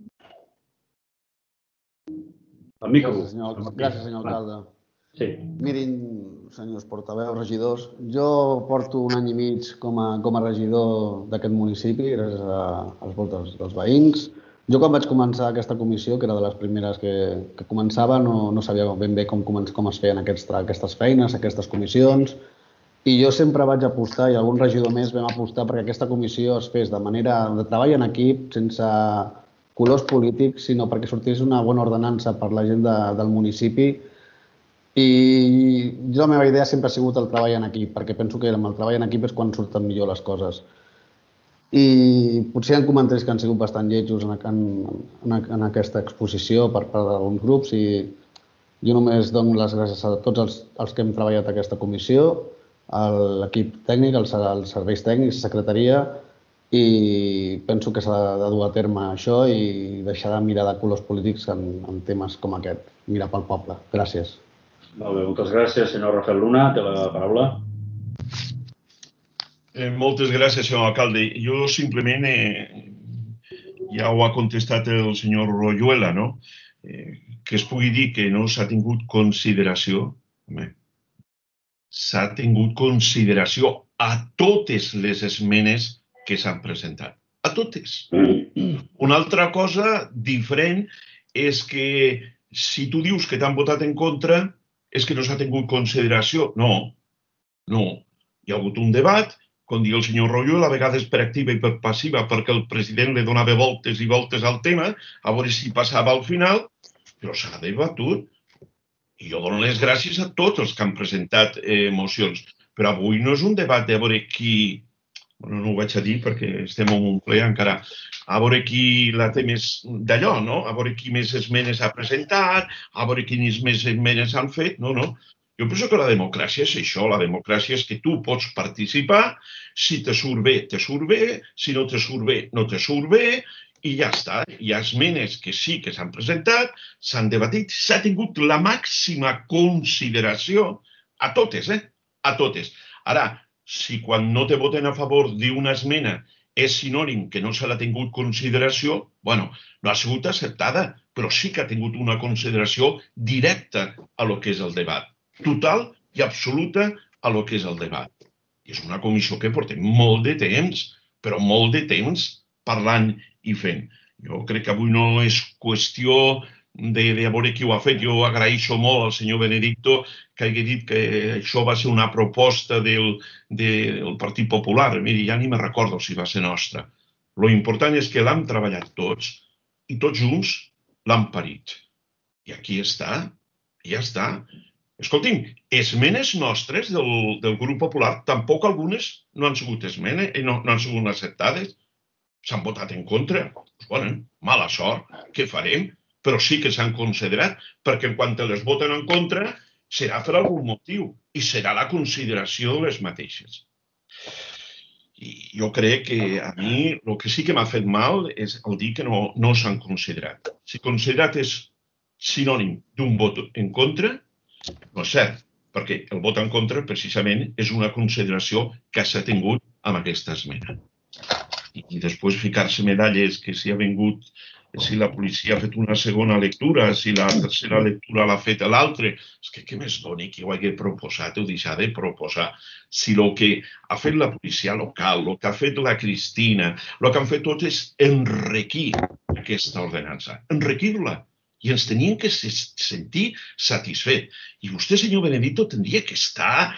El micro. Gràcies, senyor alcalde. Sí. Mirin, senyors portaveus, regidors, jo porto un any i mig com a regidor d'aquest municipi, gràcies als vots dels veïns. Jo quan vaig començar aquesta comissió, que era de les primeres que començava, no sabia ben bé com es feien aquestes feines, aquestes comissions, i jo sempre vaig apostar, i algun regidor més vam apostar perquè aquesta comissió es fes de manera de treball en equip, sense colors polítics, sinó perquè sortís una bona ordenança per la gent del municipi. I la meva idea sempre ha sigut el treball en equip, perquè penso que amb el treball en equip és quan surten millor les coses. I potser hi ha comentaris que han sigut bastant lletjos en aquesta exposició per part d'alguns grups i jo només dono les gràcies a tots els que hem treballat a aquesta comissió, a l'equip tècnic, als serveis tècnics, a la secretaria, i penso que s'ha de dur a terme això i deixar de mirar de colors polítics en temes com aquest, mirar pel poble. Gràcies. Molt bé, moltes gràcies. Senyor Rafael Luna, té la paraula. Moltes gràcies, senyor alcalde. Jo simplement, ja ho ha contestat el senyor Royuela, no? Que es pugui dir que no s'ha tingut consideració. S'ha tingut consideració a totes les esmenes que s'han presentat. A totes. Una altra cosa diferent és que si tu dius que t'han votat en contra és que no s'ha tingut consideració. No. Hi ha hagut un debat, com diu el senyor Royuela, a vegades per activa i per passiva, perquè el president li donava voltes i voltes al tema, a veure si passava al final, però s'ha debatut. I jo dono les gràcies a tots els que han presentat mocions. Però avui no és un debat de veure qui... Bueno, no ho vaig a dir perquè estem en un ple encara. A veure qui la té més d'allò, no? A veure qui més esmenes ha presentat, a veure quines més esmenes han fet. No. Jo penso que la democràcia és això. La democràcia és que tu pots participar, si te surt bé, si no te surt bé, no te surt bé, i ja està. Hi ha esmenes que sí que s'han presentat, s'han debatit, s'ha tingut la màxima consideració a totes, a totes. Ara, si quan no te voten a favor d'una esmena és sinònim que no se l'ha tingut consideració, bueno, no ha sigut acceptada, però sí que ha tingut una consideració directa a lo que és el debat. Total i absoluta a lo que és el debat. I és una comissió que portem molt de temps, però molt de temps parlant i fent. Jo crec que avui no és qüestió de veure qui ho ha fet. Jo agraeixo molt al senyor Benedicto que hagi dit que això va ser una proposta del Partit Popular. Miri, ja ni me recordo si va ser nostra. Lo important és que l'hem treballat tots i tots junts l'hem parit. I aquí està, ja està. Escolti'm, esmenes nostres del grup popular, tampoc algunes no han sigut esmenes, no han sigut acceptades. S'han votat en contra. Bueno, mala sort, què farem? Però sí que s'han considerat, perquè quan te les voten en contra serà per algun motiu i serà la consideració de les mateixes. I jo crec que a mi el que sí que m'ha fet mal és el dir que no s'han considerat. Si considerat és sinònim d'un vot en contra, no és cert, perquè el vot en contra precisament és una consideració que s'ha tingut amb aquesta esmena. I després ficar-se medalles que si ha vingut, si la policia ha fet una segona lectura, si la tercera lectura l'ha fet l'altre, és que què més doni qui ho hagi proposat o deixar de proposar? Si el que ha fet la policia local, el que ha fet la Cristina, el que han fet tots és enriquir aquesta ordenança, enriquir-la. y ens tenien que sentir satisfets. Y usted, señor Benedicto, tendría que estar,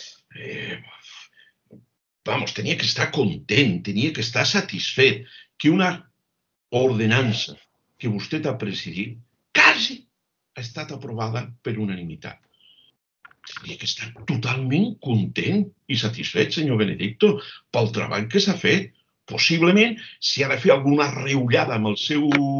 tenía que estar content, tenia que estar satisfet que una ordenança que vostè ha presidit quasi ha estat aprovada per unanimitat. Tenia que estar totalment content i satisfet, senyor Benedicto, pel treball que s'ha fet. Possiblement, si ha de fer alguna reullada amb els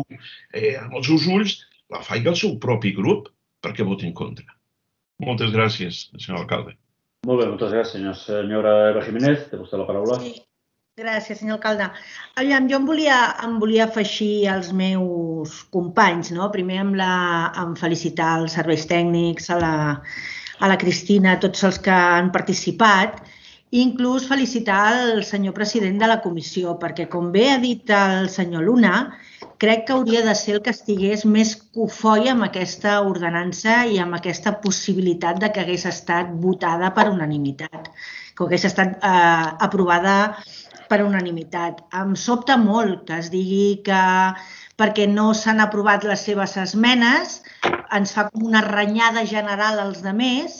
seus ulls, la faig al seu propi grup perquè voti en contra. Moltes gràcies, senyor alcalde. Molt bé, moltes gràcies, senyora Eva Jiménez. Té vostè la paraula. Sí. Gràcies, senyor alcalde. Aviam, jo em volia afegir als meus companys, no? Primer amb felicitar els serveis tècnics, a la Cristina, a tots els que han participat, i inclús felicitar el senyor president de la comissió, perquè, com bé ha dit el senyor Luna, crec que hauria de ser el que estigués més cofoi amb aquesta ordenança i amb aquesta possibilitat de que hagués estat votada per unanimitat, que hagués estat aprovada per unanimitat. Em sobta molt que es digui que perquè no s'han aprovat les seves esmenes ens fa com una renyada general als altres,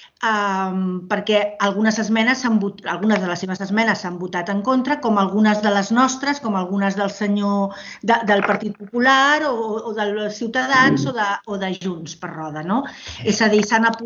perquè algunes de les seves esmenes s'han votat en contra, com algunes de les nostres, com algunes del senyor del Partit Popular o dels Ciutadans o de Junts per Roda. És a dir,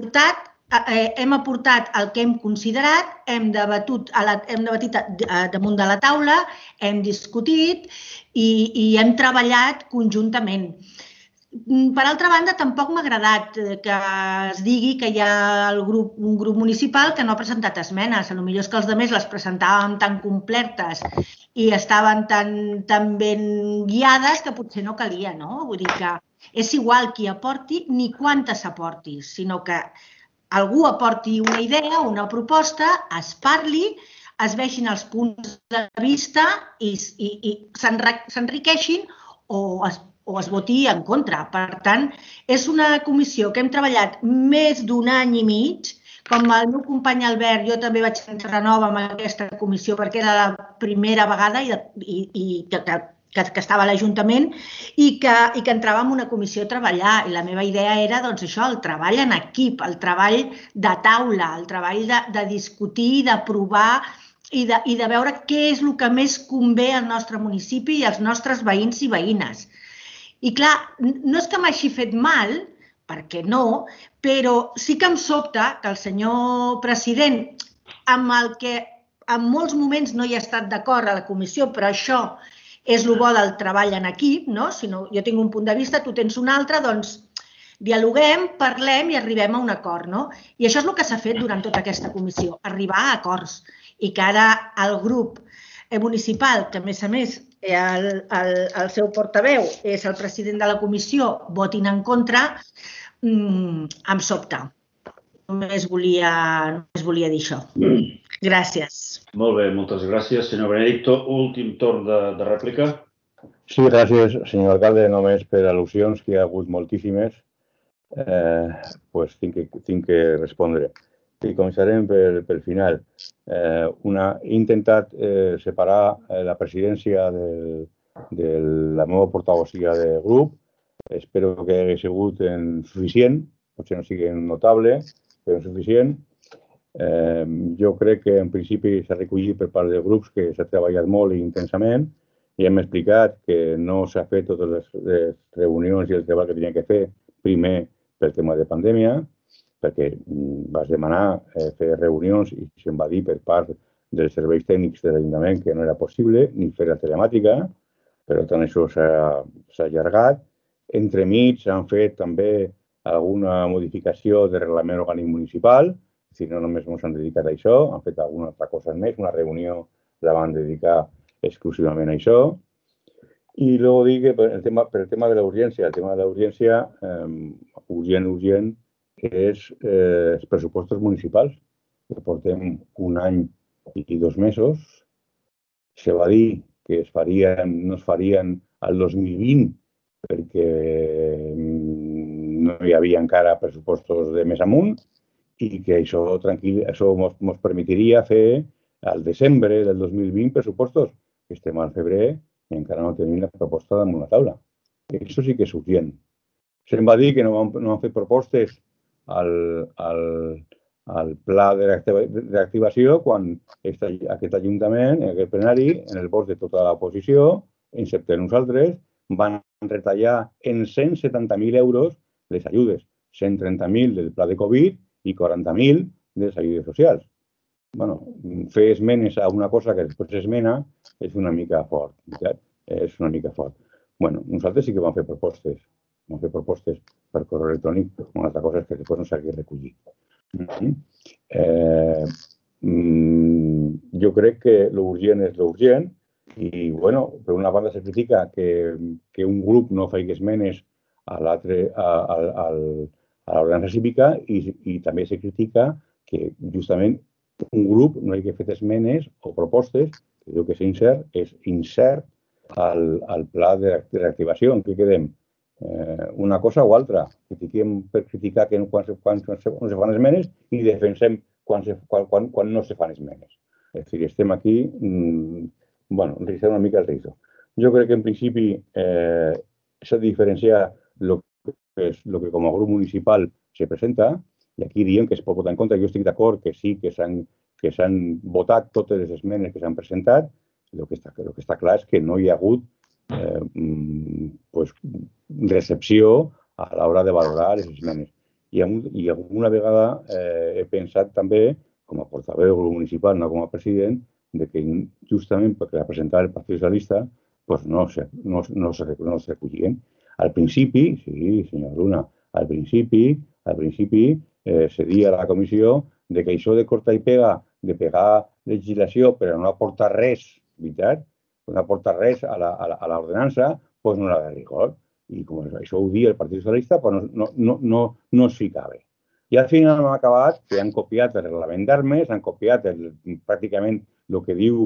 hem aportat el que hem considerat, hem debatut damunt de la taula, hem discutit i hem treballat conjuntament. Per altra banda, tampoc m'ha agradat que es digui que hi ha un grup municipal que no ha presentat esmenes. Potser és que els altres les presentàvem tan completes i estaven tan ben guiades que potser no calia, no? Vull dir que és igual qui aporti ni quantes aportis, sinó que algú aporti una idea, una proposta, es parli, es vegin els punts de vista i s'enriqueixin o es voti en contra. Per tant, és una comissió que hem treballat més d'un any i mig. Com el meu company Albert, jo també vaig entrar nova en aquesta comissió perquè era la primera vegada que estava a l'Ajuntament i que entrava en una comissió a treballar. I la meva idea era això, el treball en equip, el treball de taula, el treball de discutir, d'aprovar i de veure què és el que més convé al nostre municipi i als nostres veïns i veïnes. I clar, no és que m'hagi fet mal, perquè no, però sí que em sobta que el senyor president, amb el que en molts moments no hi ha estat d'acord a la comissió, però això és el bo del treball en equip, no? Si no, jo tinc un punt de vista, tu tens un altre, doncs dialoguem, parlem i arribem a un acord, no? I això és el que s'ha fet durant tota aquesta comissió, arribar a acords. I que ara el grup municipal, que a més el seu portaveu és el president de la comissió, votin en contra, em sobta. Només volia dir això. Gràcies. Molt bé, moltes gràcies, senyor Benedicto. Últim torn de rèplica. Sí, gràcies, senyor alcalde. Només per al·lusions, que hi ha hagut moltíssimes, tinc que respondre. I començarem pel final. He intentat separar la presidència de la meva portavocía de grup. Espero que hagi sigut suficient, potser no sigui notable, però suficient. Jo crec que en principi s'ha recollit per part dels grups que s'ha treballat molt i intensament i hem explicat que no s'ha fet totes les reunions i el treball que tenia que fer primer pel tema de pandèmia, perquè vas demanar fer reunions i se'm va dir per part dels serveis tècnics de l'Ajuntament que no era possible ni fer la telemàtica, per tant això s'ha allargat. Entremig s'han fet també alguna modificació del reglament orgànic municipal, si no només ens han dedicat a això, han fet alguna altra cosa més, una reunió la van dedicar exclusivament a això. I luego dir que per el tema de la urgència, urgent, és els pressupostos municipals, que portem un any i 2 mesos. Se va dir que no es farien al 2020 perquè no hi havia encara pressupostos de més amunt i que això ens permetiria fer al desembre del 2020 pressupostos, que estem al febrer i encara no tenim la proposta damunt la taula. Això sí que és urgent. Se'm va dir que no van fer propostes al pla de reactivació quan aquest Ajuntament, aquest plenari, en el vot de tota l'oposició, excepte nosaltres, van retallar en 170.000 euros les ajudes, 130.000 del pla de Covid i 40.000 de les ajudes socials. Bueno, fer esmenes a una cosa que després s'esmena és una mica fort, veritat? És una mica fort. Bueno, nosaltres sí que vam fer propostes. Vam fer propostes per correu electrònic. Una altra cosa és que després no s'hagi recollit. Jo crec que l'urgent és l'urgent i, bueno, per una banda se critica que un grup no faci esmenes a l'ordenança cívica i també se critica que justament un grup no hagi fet esmenes o propostes, que diu que és incert al pla de reactivació. En què quedem? Una cosa o altra. Critiquem per criticar quan no se fan esmenes i defensem quan no se fan esmenes. És a dir, estem aquí, bueno, enriquem una mica el riso. Jo crec que en principi s'ha de diferenciar el que com a grup municipal se presenta i aquí diem que es pot votar en contra. Jo estic d'acord que sí que s'han votat totes les esmenes que s'han presentat. El que està clar és que no hi ha hagut recepció a l'hora de valorar les esmenes. I alguna vegada he pensat també, com a portaveu del grup municipal, no com a president, que justament perquè la presentava el Partit Socialista no se recollien. Al principi, sí, senyor Luna, al principi se dia a la comissió que això de cortar i pegar, de pegar legislació però no aportar res, veritat? No aportar res a l'ordenança, doncs no era de rigor. I com això ho dia el Partit Socialista, no es ficava. I al final hem acabat que han copiat el reglament d'armes, han copiat pràcticament el que diu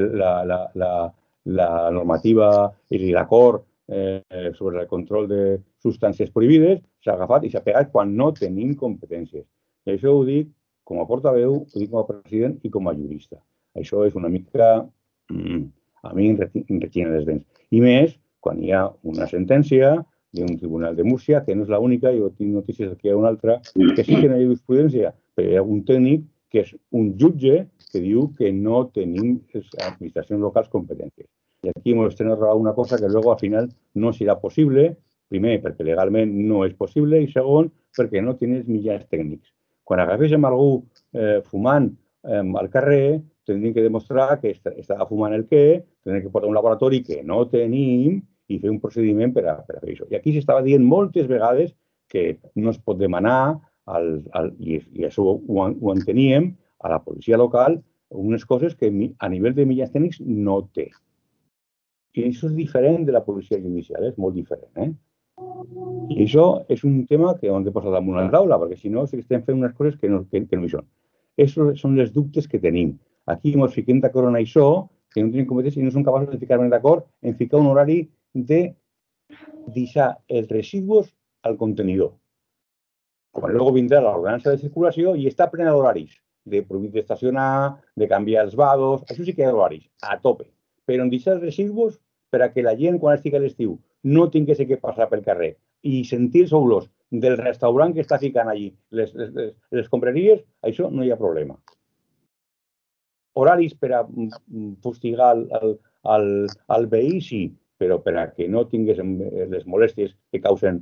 la normativa i l'acord sobre el control de substàncies prohibides, s'ha agafat i s'ha pegat quan no tenim competències. I això ho dic com a portaveu, ho dic com a president i com a jurista. Això és una mica... A mi em retiene les dents. I més quan hi ha una sentència d'un tribunal de Múrcia, que no és l'única, jo tinc notícies que hi ha una altra, que sí que no hi ha jurisprudència, però hi ha un tècnic que és un jutge que diu que no tenim les administracions locals competències. I aquí ens estem arreglant una cosa que luego al final no serà possible, primer perquè legalment no és possible i segon perquè no tens mitjans tècnics. Quan agaféssim algú fumant al carrer, tindríem que demostrar que estava fumant el què, tindríem que portar un laboratori que no tenim i fer un procediment per a fer això. I aquí s'estava dient moltes vegades que no es pot demanar, i això ho enteníem, a la policia local unes coses que a nivell de mitjans tècnics no té. I això és diferent de la policia judicial, és molt diferent. I això és un tema que hem de posar damunt la taula, perquè si no estem fent unes coses que no hi són. Aquests són els dubtes que tenim. Aquí ens fiquem d'acord en això, que no tenim competències i no som capaços de ficar-nos d'acord en ficar un horari de deixar els residus al contenidor. Quan luego vindrà l'ordenança de circulació i està plena d'horaris, de prohibir d'estacionar, de canviar els vados, això sí que hi ha horaris, a tope. Però en deixar els residus per a que la gent, quan estigui a l'estiu, no tingués que passar pel carrer i sentir els olors del restaurant que està ficant allí les compreries, això no hi ha problema. Horaris per a fustigar el veí, sí, però per a que no tingués les molèsties que causen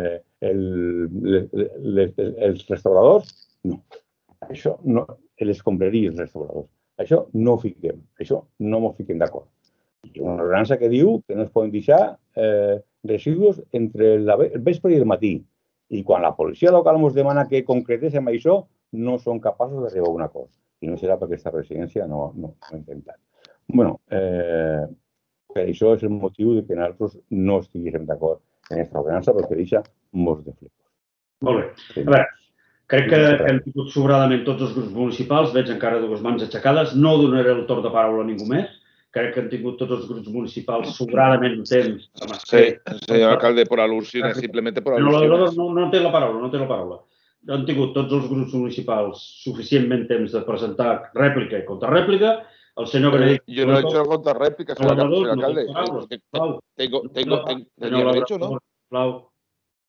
els restauradors, no. Això no, les compreries, els restauradors. Això no ho fiquem, això no m'ho fiquem d'acord. Hi ha una ordenança que diu que no es poden deixar residus entre el vespre i el matí. I quan la policia local ens demana que concretéssim això, no són capaços d'arribar a un acord. I no serà perquè aquesta residència no ho ha intentat. Bé, per això és el motiu que nosaltres no estiguéssim d'acord en aquesta ordenança, perquè deixa molts de flecos. Molt bé. A veure, crec que hem tingut sobradament tots els grups municipals, veig encara dues mans aixecades, no donaré el torn de paraula a ningú més. Crec que han tingut tots els grups municipals sobradament temps. Sí, senyor alcalde, por alusiones, simplemente por alusiones. No té la paraula. Han tingut tots els grups municipals suficientment temps de presentar rèplica i contrarèplica. El senyor Benedict... Yo no he hecho contrarréplica, señor alcalde. Tengo hecho, ¿no? Sisplau.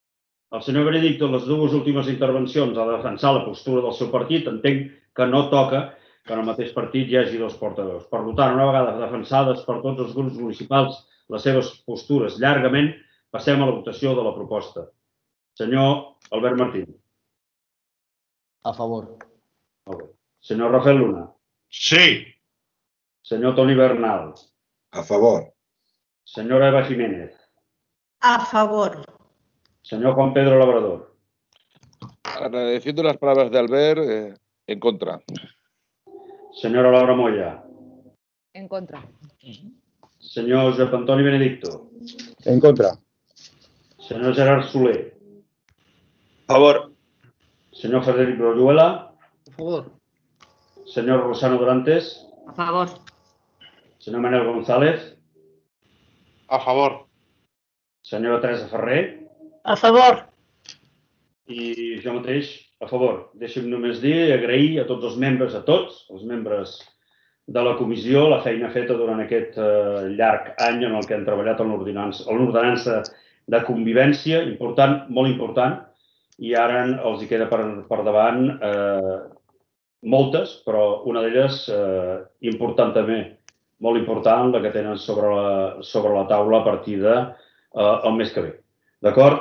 El senyor Benedicto, en les dues últimes intervencions, ha defensat la postura del seu partit. Entenc que no toca que en el mateix partit hi hagi dos portaveus. Per tant, una vegada defensades per tots els grups municipals les seves postures llargament, passem a la votació de la proposta. Senyor Albert Martín. A favor. Molt bé. Senyor Rafael Luna. Sí. Senyor Toni Bernal. A favor. Senyora Eva Jiménez. A favor. Señor Juan Pedro Labrador. Agradeciendo las palabras de Albert, en contra. Señora Laura Moya. En contra. Señor Josep Antoni Benedicto. En contra. Señor Gerard Soler. A favor. Señor Frederic Royuela. A favor. Señor Rosano Dorantes. A favor. Señor Manuel González. A favor. Senyora Teresa Ferrer. A favor. I jo mateix, a favor. Deixa'm només dir i agrair a tots els membres, de la comissió, la feina feta durant aquest llarg any en el que hem treballat en l'ordenança de convivència, important, molt important, i ara els hi queda per davant moltes, però una d'elles important també, molt important, la que tenen sobre la taula a partir del mes que ve. D'acord?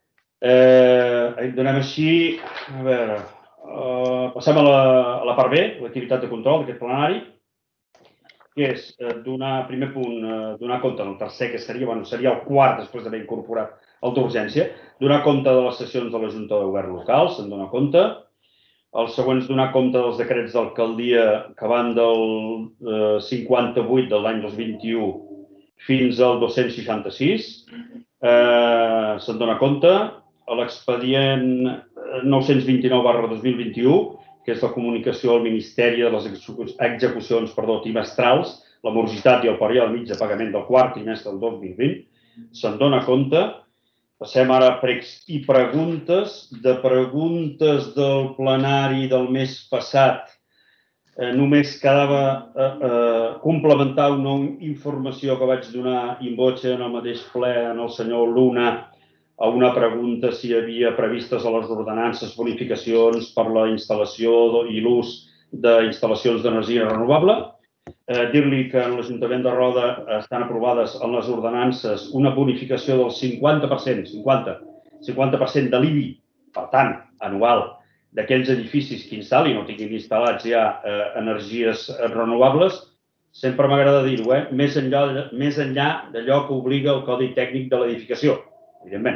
Donem així, a veure, passem a la part B, l'activitat de control d'aquest plenari, que és donar, primer punt, donar compte del tercer, que seria el quart després d'haver incorporat el d'urgència, donar compte de les sessions de la Junta de Govern local, se'n dona compte. Els següents, donar compte dels decrets d'alcaldia que van del 58 de l'any 2021 fins al 266. Se'n dona compte. L'expedient 929/2021, que és la comunicació al Ministeri de les execucions trimestrals, la morositat i el període mig de pagament del quart trimestre del 2020, se'n dona compte. Passem ara a pregs i preguntes. De preguntes del plenari del mes passat, només quedava complementar una informació que vaig donar in voce en el mateix ple en el senyor Luna, a una pregunta si hi havia previstes a les ordenances bonificacions per la instal·lació i l'ús d'instal·lacions d'energia renovable. Dir-li que en l'Ajuntament de Roda estan aprovades en les ordenances una bonificació del 50% de l'IBI, per tant, anual, d'aquells edificis que instal·lin o tinguin instal·lats ja energies renovables. Sempre m'agrada dir-ho, més enllà d'allò que obliga el Codi Tècnic de l'edificació, evidentment.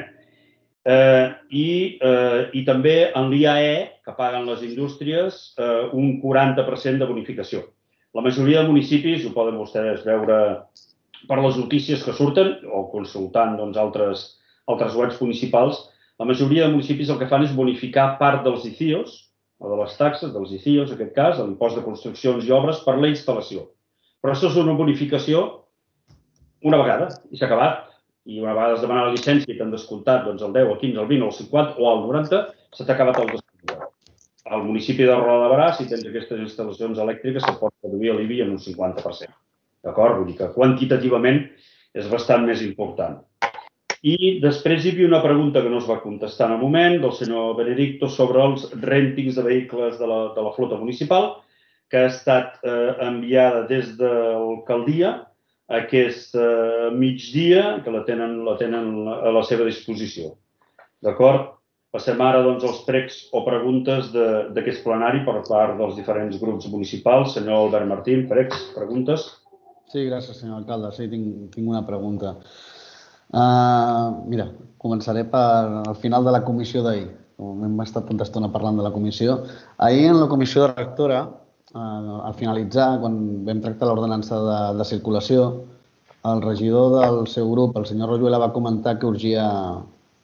I també en l'IAE, que paguen les indústries, un 40% de bonificació. La majoria de municipis, ho poden vostès veure per les notícies que surten o consultant altres webs municipals, la majoria de municipis el que fan és bonificar part dels ICIOs, o de les taxes dels ICIOs, en aquest cas, l'impost de construccions i obres per la instal·lació. Però això és una bonificació una vegada i s'ha acabat. I una vegada has demanat la llicència i t'han descomptat el 10, el 15, el 20, el 50 o el 90, se t'ha acabat el descomptat. Al municipi de Roda de Berà, si tens aquestes instal·lacions elèctriques, se pot reduir l'IBI en un 50%. D'acord? Vull dir que quantitativament és bastant més important. I després hi havia una pregunta que no es va contestar en el moment del senyor Benedicto sobre els rèntings de vehicles de la flota municipal, que ha estat enviada des de l'alcaldia aquest migdia, que la tenen a la seva disposició. D'acord? Passem ara als pregs o preguntes d'aquest plenari per part dels diferents grups municipals. Senyor Albert Martín, pregs, preguntes? Sí, gràcies, senyor alcalde. Sí, tinc una pregunta. Mira, començaré al final de la comissió d'ahir. Hem estat tanta estona parlant de la comissió. Ahir en la comissió de rectora, al finalitzar, quan vam tractar l'ordenança de circulació, el regidor del seu grup, el senyor Royuela, va comentar que urgia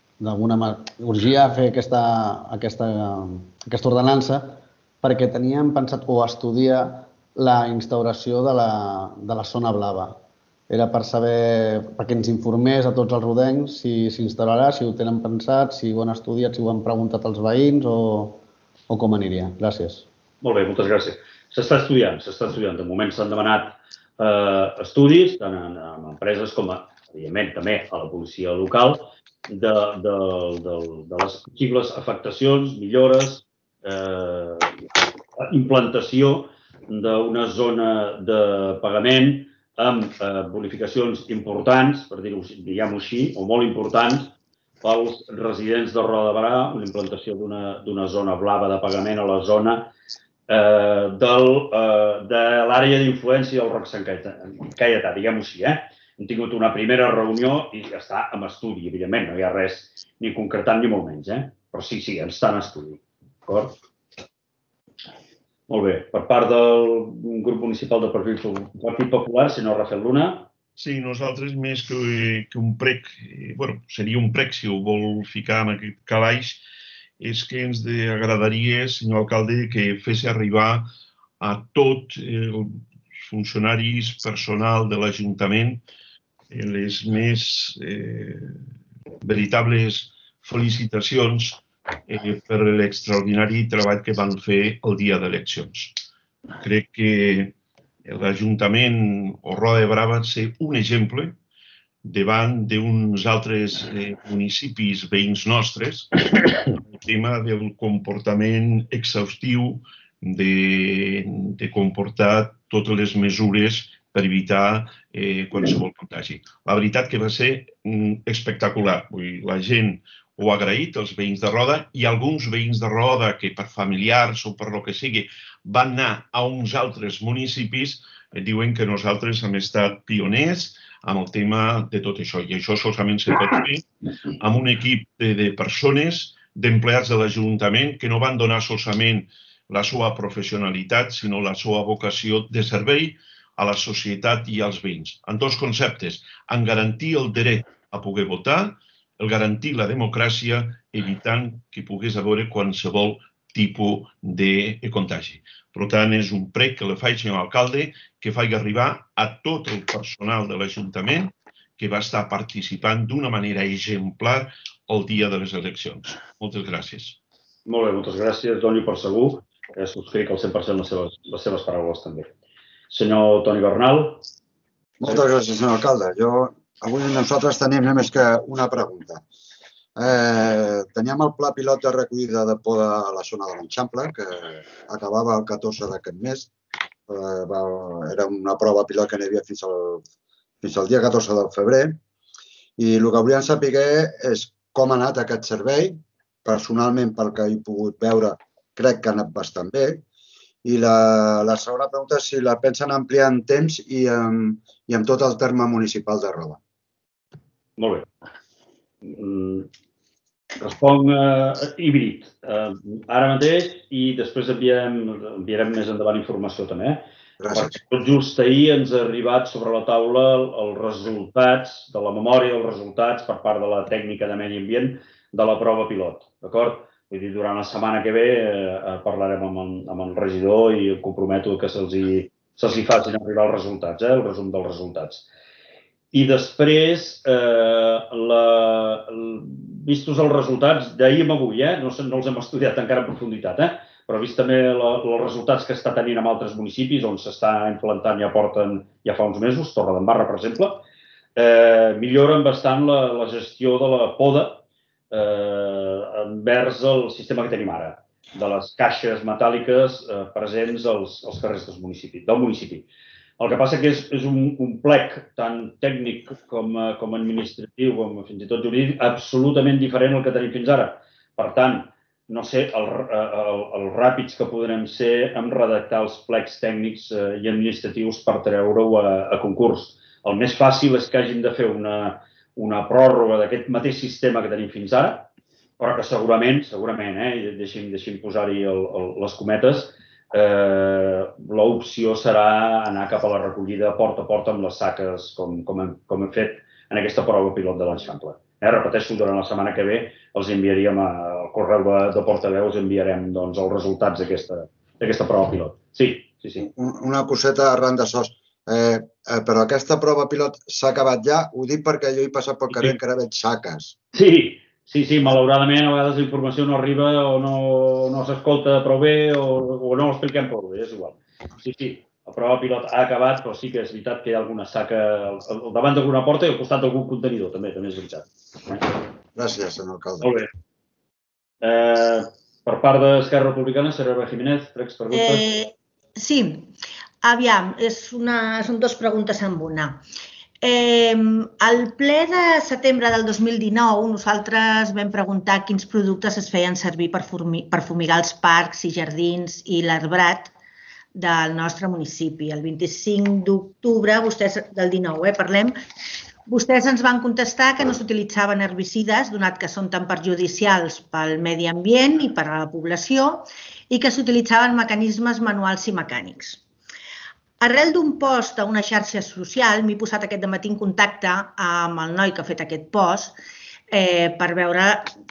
fer aquesta ordenança perquè teníem pensat o estudiar la instauració de la zona blava. Era per saber, perquè ens informés a tots els rodencs si s'instal·larà, si ho tenen pensat, si ho han estudiat, si ho han preguntat als veïns o com aniria. Gràcies. Molt bé, moltes gràcies. S'està estudiant. De moment s'han demanat estudis, tant en empreses com, evidentment, també a la policia local, de les possibles afectacions, millores, implantació d'una zona de pagament amb bonificacions importants, per dir-ho, diguem-ho així, o molt importants, pels residents de Roda de Barà, una implantació d'una zona blava de pagament a la zona de l'àrea d'influència del Roc Sant Caietà, diguem-ho així. Hem tingut una primera reunió i està en estudi, evidentment, no hi ha res ni concretant ni molt menys, però sí, està en estudi. D'acord? Molt bé. Per part del grup municipal de Partit Popular, senyor Rafael Luna. Sí, nosaltres més que un prec, seria un prec si ho vol ficar en aquest calaix, és que ens agradaria, senyor alcalde, que fes arribar a tots els funcionaris, personal de l'Ajuntament, les més veritables felicitacions per l'extraordinari treball que van fer el dia d'eleccions. Crec que l'Ajuntament o Roda de Barà va ser un exemple davant d'uns altres municipis veïns nostres, el tema del comportament exhaustiu de comportar totes les mesures per evitar qualsevol contagi. La veritat que va ser espectacular. La gent ho ha agraït, els veïns de Roda, i alguns veïns de Roda que per familiars o per lo que sigui van anar a uns altres municipis, diuen que nosaltres hem estat pioners amb el tema de tot això. I això solament se pot fer amb un equip de persones, d'empleats de l'Ajuntament, que no van donar solament la seva professionalitat, sinó la seva vocació de servei a la societat i als veïns. En dos conceptes, en garantir el dret a poder votar, el garantir la democràcia, evitant que pogués haver qualsevol tipus de contagi. Per tant, és un prec que li faig, senyor alcalde, que faci arribar a tot el personal de l'Ajuntament que va estar participant d'una manera exemplar el dia de les eleccions. Moltes gràcies. Molt bé, moltes gràcies. Doni per segur. Subscric al 100% les seves paraules també. Senyor Toni Bernal. Moltes gràcies, senyor alcalde. Avui nosaltres tenim només que una pregunta. Teníem el pla pilot de recollida de poda a la zona de l'Eixample, que acabava el 14 d'aquest mes. Era una prova pilot que n'hi havia fins al dia 14 de febrer. I el que volíem saber és com ha anat aquest servei. Personalment, pel que he pogut veure, crec que ha anat bastant bé. I la segona pregunta és si la pensen ampliar en temps i en tot el terme municipal de Roda. Molt bé. Responc híbrid. Ara mateix i després enviarem més endavant informació també. Gràcies. Tot just ahir ens ha arribat sobre la taula els resultats de la memòria, els resultats per part de la tècnica de medi ambient de la prova pilot. D'acord? Vull dir, durant la setmana que ve parlarem amb el regidor i em comprometo que se'ls facin arribar els resultats, el resum dels resultats. I després, vistos els resultats d'ahir amb avui, no els hem estudiat encara en profunditat, però vist també els resultats que està tenint en altres municipis on s'està implantant ja fa uns mesos, Torredembarra, per exemple, milloren bastant la gestió de la poda envers el sistema que tenim ara, de les caixes metàl·liques presents als carrers del municipi. El que passa que és un plec tant tècnic com administratiu, com fins i tot jurídic, absolutament diferent al que tenim fins ara. Per tant, no sé els ràpids que podrem ser en redactar els plecs tècnics i administratius per treure-ho a concurs. El més fàcil és que hagin de fer una pròrroga d'aquest mateix sistema que tenim fins ara, però que segurament, deixi'm posar-hi les cometes, l'opció serà anar cap a la recollida porta a porta amb les saques, com hem fet en aquesta prova pilot de l'Eixample. Repeteixo, durant la setmana que ve els enviaríem al correu de portaveus, enviarem els resultats d'aquesta prova pilot. Sí. Una coseta arran de sos. Però aquesta prova pilot s'ha acabat ja? Ho dic perquè jo he passat pel carrer encara veig saques. Sí, malauradament a vegades la informació no arriba o no s'escolta prou bé o no l'expliquem prou bé, és igual. Sí, la prova pilot ha acabat, però sí que és veritat que hi ha alguna saca al davant d'alguna porta i al costat d'algun contenidor, també és veritat. Gràcies, senyor alcalde. Molt bé. Per part d'Esquerra Republicana, senyora Jiménez, 3 preguntes. Sí, aviam, són 2 preguntes en una. Al ple de setembre del 2019 nosaltres vam preguntar quins productes es feien servir per fumigar els parcs i jardins i l'arbrat del nostre municipi. El 25 d'octubre, del 19, parlem, vostès ens van contestar que no s'utilitzaven herbicides, donat que són tan perjudicials pel medi ambient i per a la població, i que s'utilitzaven mecanismes manuals i mecànics. Arrel d'un post a una xarxa social, m'he posat aquest dematí en contacte amb el noi que ha fet aquest post per veure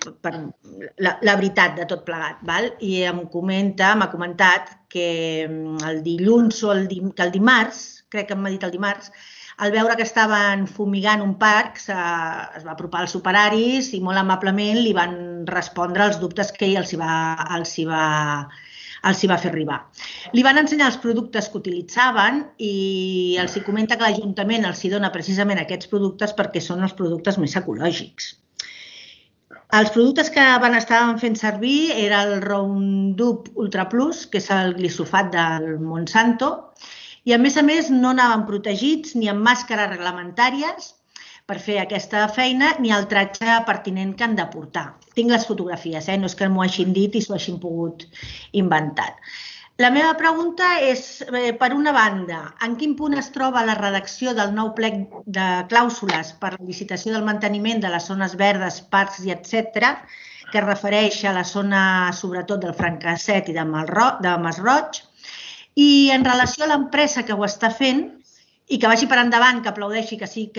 la veritat de tot plegat. I m'ha comentat que el dilluns o el dimarts, crec que m'ha dit el dimarts, al veure que estaven fumigant un parc, es va apropar als operaris i molt amablement li van respondre els dubtes que ell els hi va fer arribar. Li van ensenyar els productes que utilitzaven i els comenta que l'Ajuntament els dona precisament aquests productes perquè són els productes més ecològics. Els productes que estaven fent servir era el Roundup Ultra Plus, que és el glisofat del Monsanto, i a més no anaven protegits ni amb màscares reglamentàries per fer aquesta feina ni el tratge pertinent que han de portar. Tinc les fotografies, no és que m'ho hagin dit i s'ho hagin pogut inventar. La meva pregunta és, per una banda, en quin punt es troba la redacció del nou plec de clàusules per la licitació del manteniment de les zones verdes, parcs i etc., que es refereix a la zona sobretot del Francasset i de Masroig, i en relació a l'empresa que ho està fent, i que vagi per endavant, que aplaudeixo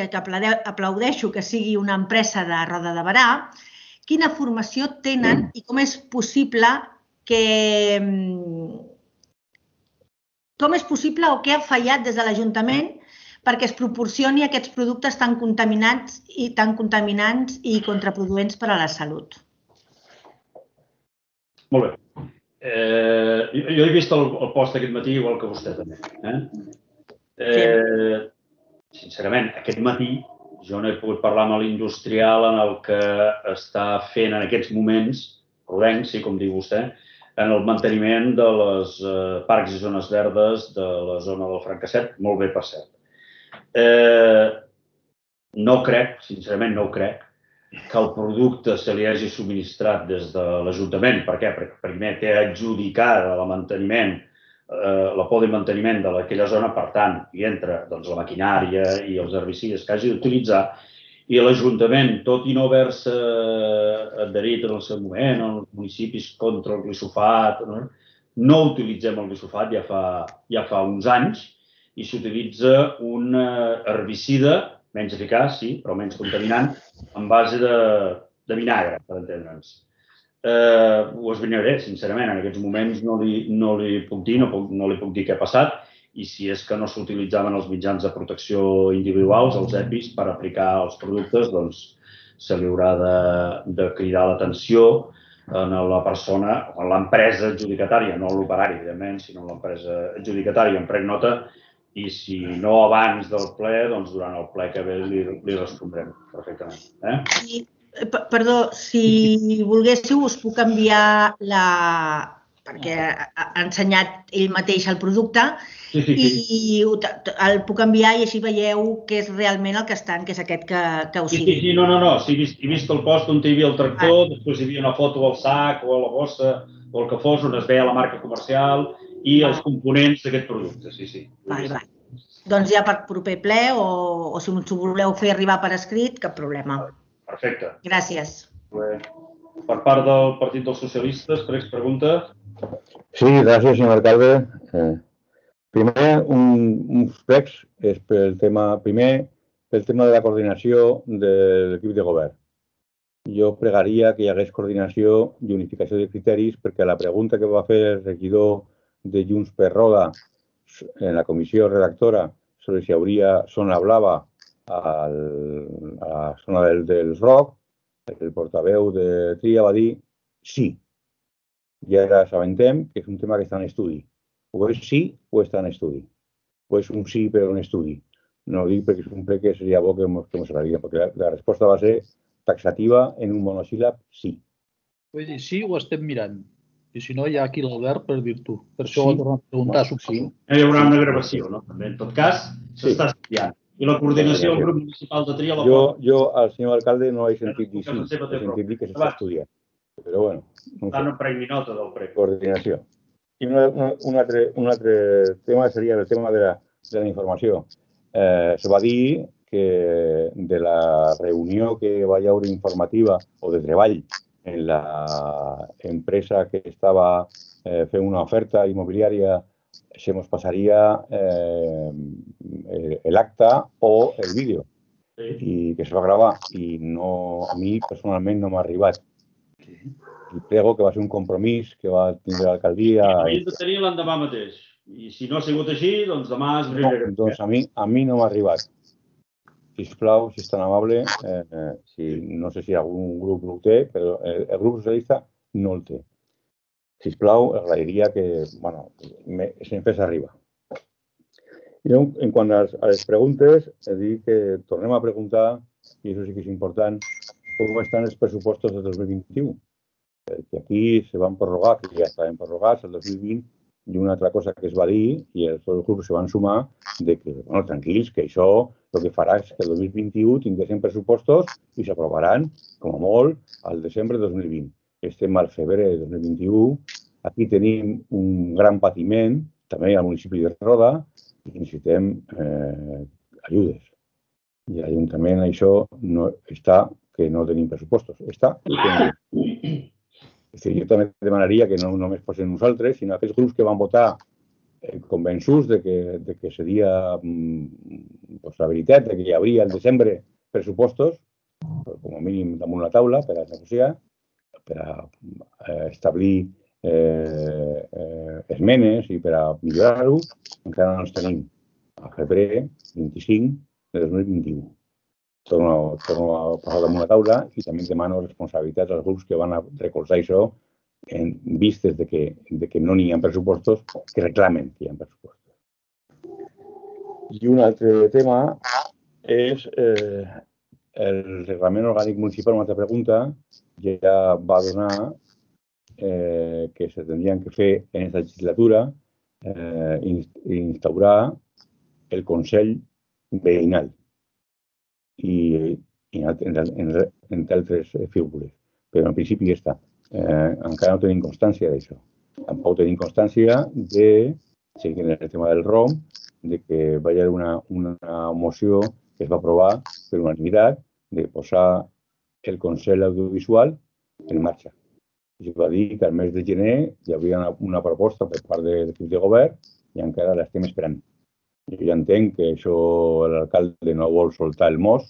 que sigui una empresa de Roda de Berà, quina formació tenen i com és possible o què ha fallat des de l'Ajuntament perquè es proporcioni aquests productes tan contaminants i contraproduents per a la salut. Molt bé. Jo he vist el post aquest matí igual que vostè també. Sincerament, aquest matí jo no he pogut parlar amb l'industrial en el que està fent en aquests moments, rodenc, sí, com diu vostè, en el manteniment de les parcs i zones verdes de la zona del Francasset, molt bé per cert. No crec, sincerament no ho crec, que el producte se li hagi subministrat des de l'Ajuntament. Per què? Perquè primer té adjudicada la por de manteniment d'aquella zona, per tant, hi entra la maquinària i els herbicides que hagi d'utilitzar, i l'Ajuntament, tot i no haver-se adherit en el seu moment als municipis contra el glisofat, no utilitzem el glisofat ja fa uns anys i s'utilitza un herbicida menys eficaç, sí, però menys contaminant, en base de vinagre, per entendre'ns. Ho esbrinaré, sincerament, en aquests moments no li puc dir què ha passat i si és que no s'utilitzaven els mitjans de protecció individuals, els EPIs, per aplicar els productes, doncs se li haurà de cridar l'atenció a la persona, a l'empresa adjudicatària, no a l'operari, evidentment, sinó a l'empresa adjudicatària. En prenc nota i si no abans del ple, doncs durant el ple que ve li respondrem perfectament. Perdó, si volguéssiu us puc enviar perquè ha ensenyat ell mateix el producte i el puc enviar i així veieu què és realment el que estan, que és aquest que us dic. Sí, no, he vist el post on hi havia el tractor, després hi havia una foto al sac o a la bossa o el que fos, on es veia la marca comercial i els components d'aquest producte, sí. Doncs ja per proper ple o si us ho voleu fer arribar per escrit, cap problema. Perfecte. Gràcies. Per part del Partit dels Socialistes, tres preguntes. Sí, gràcies, senyor alcalde. Primer, uns plecs pel tema de la coordinació de l'equip de govern. Jo pregaria que hi hagués coordinació i unificació de criteris perquè la pregunta que va fer el regidor de Junts per Roda en la comissió redactora sobre si hi hauria zona blava a la zona del ROC, el portaveu de Tria va dir sí. I ara assabentem que és un tema que està en estudi. O és sí o està en estudi. O és un sí però en estudi. No ho dic perquè és un ple que seria bo que ens agradaria, perquè la resposta va ser taxativa en un monosíl·lab, sí. Vull dir, sí, ho estem mirant. I si no, hi ha aquí l'Albert per dir-t'ho. Per això ho he tornat a preguntar, suposo. Hi haurà una gravació, no? També, en tot cas, s'està estudiant. I la coordinació del grup municipal de tria la pot... Jo al senyor alcalde no he sentit dir sí, he sentit dir que s'està estudiant. Però bueno, no sé. No prengui nota del prec. Coordinació. I un altre tema seria el tema de la informació. Se va dir que de la reunió que va haver informativa o de treball en l'empresa que estava fent una oferta immobiliària se ens passaria l'acta o el vídeo i que se va gravar i a mi personalment no m'ha arribat. I prego que va ser un compromís que va tindre l'alcaldia. L'havíem de tenir l'endemà mateix. I si no ha sigut així, doncs demà es veurà. Doncs a mi no m'ha arribat. Sisplau, si és tan amable, no sé si algun grup ho té, però el grup socialista no el té. Sisplau, agrairia que se'm fes arribar. I en quant a les preguntes, he dit que tornem a preguntar, i això sí que és important, com estan els pressupostos del 2021. Perquè aquí se van prorrogar, que ja estaven prorrogats el 2020, i una altra cosa que es va dir, i els grups se van sumar, de que, tranquils, que això el que farà és que el 2021 tinguessin pressupostos i s'aprovaran, com a molt, al desembre de 2020. Estem al febrer de 2021, aquí tenim un gran patiment, també al municipi de Roda, i necessitem ajudes. I l'Ajuntament això no està que no tenim pressupostos. Està que no tenim. Jo també demanaria que no només fossin nosaltres, sinó aquells grups que van votar convençuts de que seria la veritat, de que hi hauria al desembre pressupostos, com a mínim damunt la taula, per a negociar, per a establir esmenes i per a millorar-ho, encara no els tenim a febrer 25 de 2021. Torno a passar damunt la taula i també demano responsabilitats als grups que van a recolzar això en vistes de que no n'hi ha pressupostos, que reclamen que hi ha pressupostos. I un altre tema és el reglament orgànic municipal, una altra pregunta, ja va donar que se tindrien que fer en aquesta legislatura instaurar el Consell Veïnal i entre altres figures. Però en principi ja està. Encara no tenim constància d'això. Tampoc tenim constància de, seguint el tema del ROM, de que va haver una moció que es va aprovar per unanimitat de posar el Consell Audiovisual en marxa. I va dir que al mes de gener hi havia una proposta per part de l'equip de govern i encara l'estem esperant. Jo ja entenc que això l'alcalde no vol soltar el mos,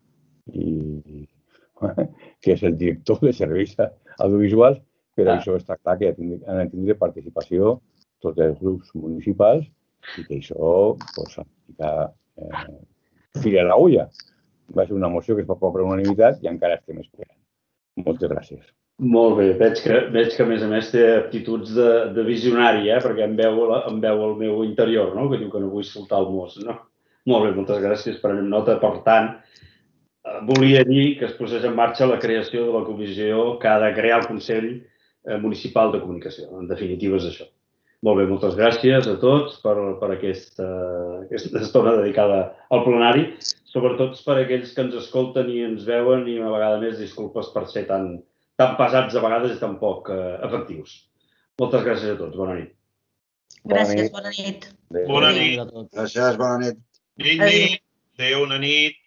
que és el director de serveis audiovisuals, però això està clar que han de tindre participació tots els grups municipals i que això s'ha fil a l'agulla. Va ser una moció que es va aprovar per unanimitat i encara estem esperant. Moltes gràcies. Molt bé, veig que a més té aptituds de visionari, perquè em veu el meu interior, que diu que no vull soltar el mos. Molt bé, moltes gràcies, prenem nota. Per tant, volia dir que es posés en marxa la creació de la comissió que ha de crear el Consell Municipal de Comunicació. En definitiva és això. Molt bé, moltes gràcies a tots per aquesta estona dedicada al plenari, sobretot per aquells que ens escolten i ens veuen i una vegada més disculpes per ser tan pesats a vegades i tan poc efectius. Moltes gràcies a tots. Bona nit. Gràcies, bona nit. Bona nit. Gràcies, bona nit. Nit. Adéu, bona nit.